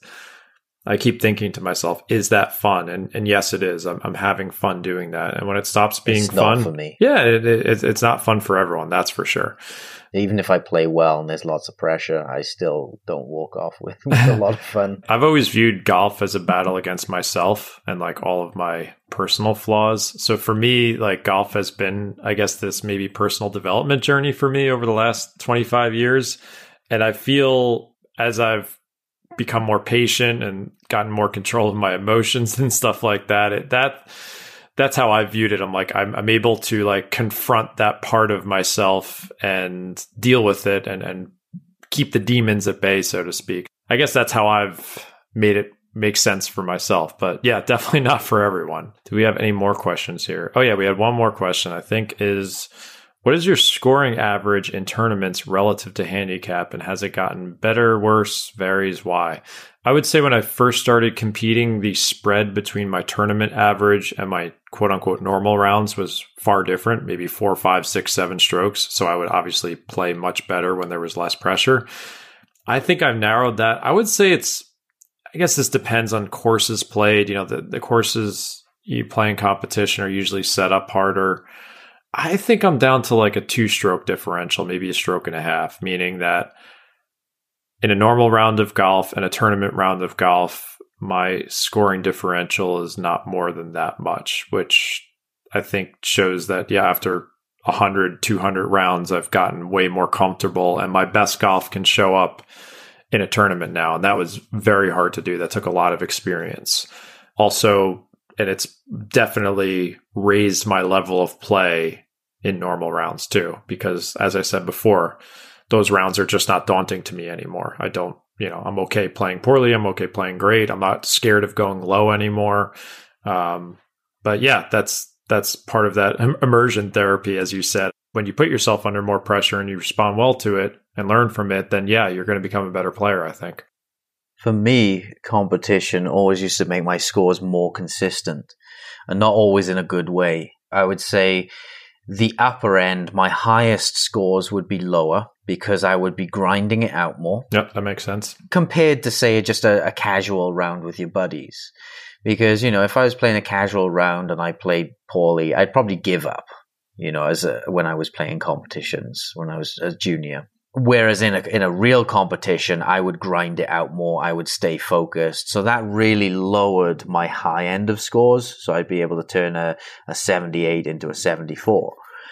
C: I keep thinking to myself, is that fun? And and yes, it is. I'm I'm having fun doing that. And when it stops being
D: it's
C: fun,
D: not for me.
C: Yeah, it, it, it's not fun for everyone. That's for sure.
D: Even if I play well and there's lots of pressure, I still don't walk off with, with a lot of fun.
C: I've always viewed golf as a battle against myself and like all of my personal flaws. So for me, like golf has been, I guess, this maybe personal development journey for me over the last twenty-five years. And I feel as I've become more patient and gotten more control of my emotions and stuff like that, it, that that's how I viewed it. I'm like, I'm, I'm able to like confront that part of myself and deal with it and, and keep the demons at bay, so to speak. I guess that's how I've made it makes sense for myself. But yeah, definitely not for everyone. Do we have any more questions here? Oh yeah, we had one more question, I think, is what is your scoring average in tournaments relative to handicap, and has it gotten better, worse, varies, why? I would say when I first started competing, the spread between my tournament average and my quote unquote normal rounds was far different, maybe four, five, six, seven strokes. So I would obviously play much better when there was less pressure. I think I've narrowed that. I would say it's, I guess this depends on courses played. You know, the, the courses you play in competition are usually set up harder. I think I'm down to like a two stroke differential, maybe a stroke and a half, meaning that in a normal round of golf and a tournament round of golf, my scoring differential is not more than that much, which I think shows that, yeah, after one hundred, two hundred rounds, I've gotten way more comfortable and my best golf can show up in a tournament now. And that was very hard to do. That took a lot of experience. Also, and it's definitely raised my level of play in normal rounds too, because as I said before, those rounds are just not daunting to me anymore. I don't, you know, I'm okay playing poorly. I'm okay playing great. I'm not scared of going low anymore. Um, but yeah, that's, that's part of that immersion therapy, as you said. When you put yourself under more pressure and you respond well to it and learn from it, then yeah, you're going to become a better player, I think.
D: For me, competition always used to make my scores more consistent and not always in a good way. I would say the upper end, my highest scores would be lower because I would be grinding it out more.
C: Yep, that makes sense.
D: Compared to, say, just a, a casual round with your buddies. Because, you know, if I was playing a casual round and I played poorly, I'd probably give up, you know, as a, when I was playing competitions, when I was a junior. Whereas in a, in a real competition, I would grind it out more. I would stay focused. So that really lowered my high end of scores. So I'd be able to turn a, a seventy-eight into a seventy-four.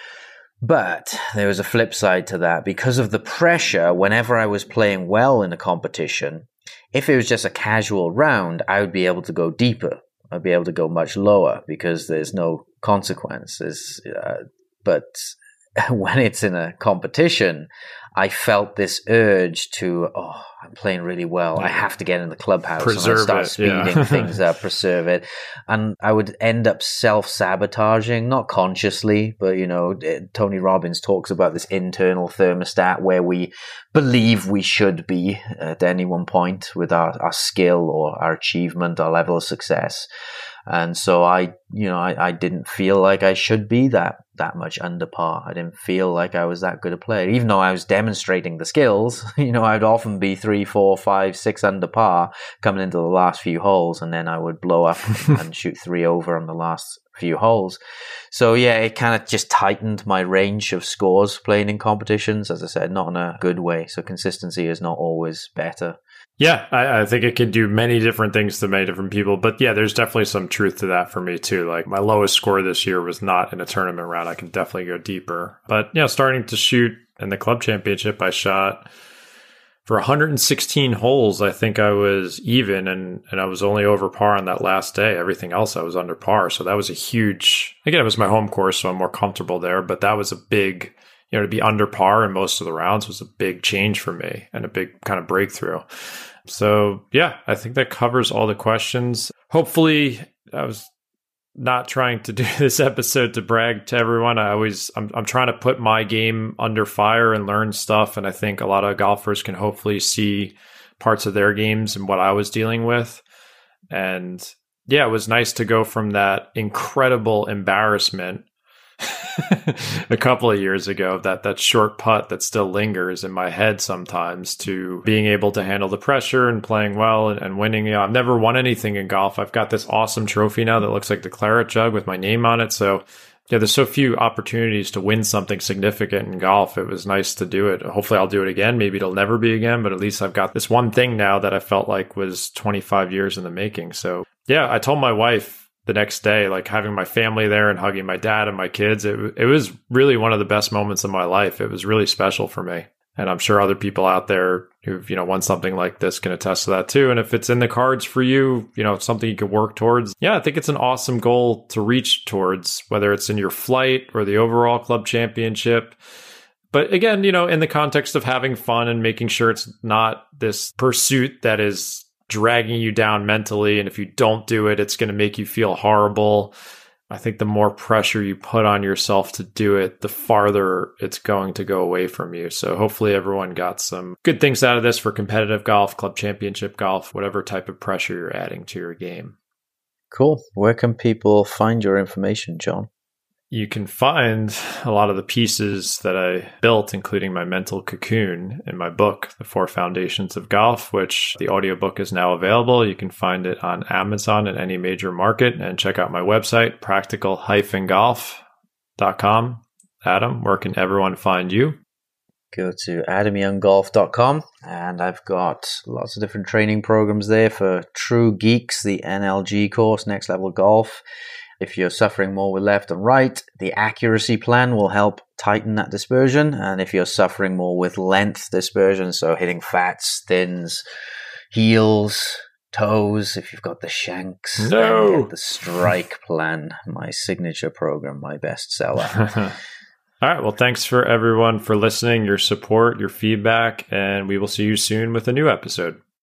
D: But there was a flip side to that. Because of the pressure, whenever I was playing well in a competition, if it was just a casual round, I would be able to go deeper. I'd be able to go much lower because there's no consequences. Uh, but when it's in a competition, I felt this urge to, oh, I'm playing really well. I have to get in the clubhouse
C: preserve
D: and I'd start
C: it,
D: speeding
C: yeah.
D: things up, preserve it. And I would end up self-sabotaging, not consciously, but, you know, Tony Robbins talks about this internal thermostat where we believe we should be at any one point with our, our skill or our achievement, our level of success. And so I, you know, I, I didn't feel like I should be that, that much under par. I didn't feel like I was that good a player. Even though I was demonstrating the skills, you know, I'd often be three, four, five, six under par coming into the last few holes. And then I would blow up and shoot three over on the last few holes. So yeah, it kind of just tightened my range of scores playing in competitions. As I said, not in a good way. So consistency is not always better.
C: Yeah, I, I think it can do many different things to many different people. But yeah, there's definitely some truth to that for me too. Like my lowest score this year was not in a tournament round. I can definitely go deeper. But yeah, starting to shoot in the club championship, I shot for one hundred sixteen holes. I think I was even and, and I was only over par on that last day. Everything else I was under par. So that was a huge, again, it was my home course, so I'm more comfortable there. But that was a big, you know, to be under par in most of the rounds was a big change for me and a big kind of breakthrough. So yeah, I think that covers all the questions. Hopefully, I was not trying to do this episode to brag to everyone. I always, I'm, I'm trying to put my game under fire and learn stuff. And I think a lot of golfers can hopefully see parts of their games and what I was dealing with. And yeah, it was nice to go from that incredible embarrassment a couple of years ago, that that short putt that still lingers in my head sometimes, to being able to handle the pressure and playing well and, and winning. You know, I've never won anything in golf. I've got this awesome trophy now that looks like the claret jug with my name on it. So yeah, there's so few opportunities to win something significant in golf. It was nice to do it. Hopefully I'll do it again. Maybe it'll never be again, but at least I've got this one thing now that I felt like was twenty-five years in the making. So yeah, I told my wife the next day, like having my family there and hugging my dad and my kids, it, it was really one of the best moments of my life. It was really special for me. And I'm sure other people out there who've, you know, won something like this can attest to that too. And if it's in the cards for you, you know, it's something you can work towards. Yeah, I think it's an awesome goal to reach towards, whether it's in your flight or the overall club championship. But again, you know, in the context of having fun and making sure it's not this pursuit that is dragging you down mentally. And if you don't do it, it's going to make you feel horrible. I think the more pressure you put on yourself to do it, the farther it's going to go away from you. So hopefully everyone got some good things out of this for competitive golf, club championship golf, whatever type of pressure you're adding to your game.
D: Cool. Where can people find your information, John?
C: You can find a lot of the pieces that I built, including my mental cocoon, in my book, The Four Foundations of Golf, which the audiobook is now available. You can find it on Amazon in any major market, and check out my website, practical dash golf dot com. Adam, where can everyone find you?
D: Go to adam young golf dot com, and I've got lots of different training programs there for true geeks, the N L G course, Next Level Golf. If you're suffering more with left and right, the accuracy plan will help tighten that dispersion. And if you're suffering more with length dispersion, so hitting flats, thins, heels, toes, if you've got the shanks,
C: no.
D: then get the strike plan, my signature program, my bestseller.
C: All right. Well, thanks for everyone for listening, your support, your feedback, and we will see you soon with a new episode.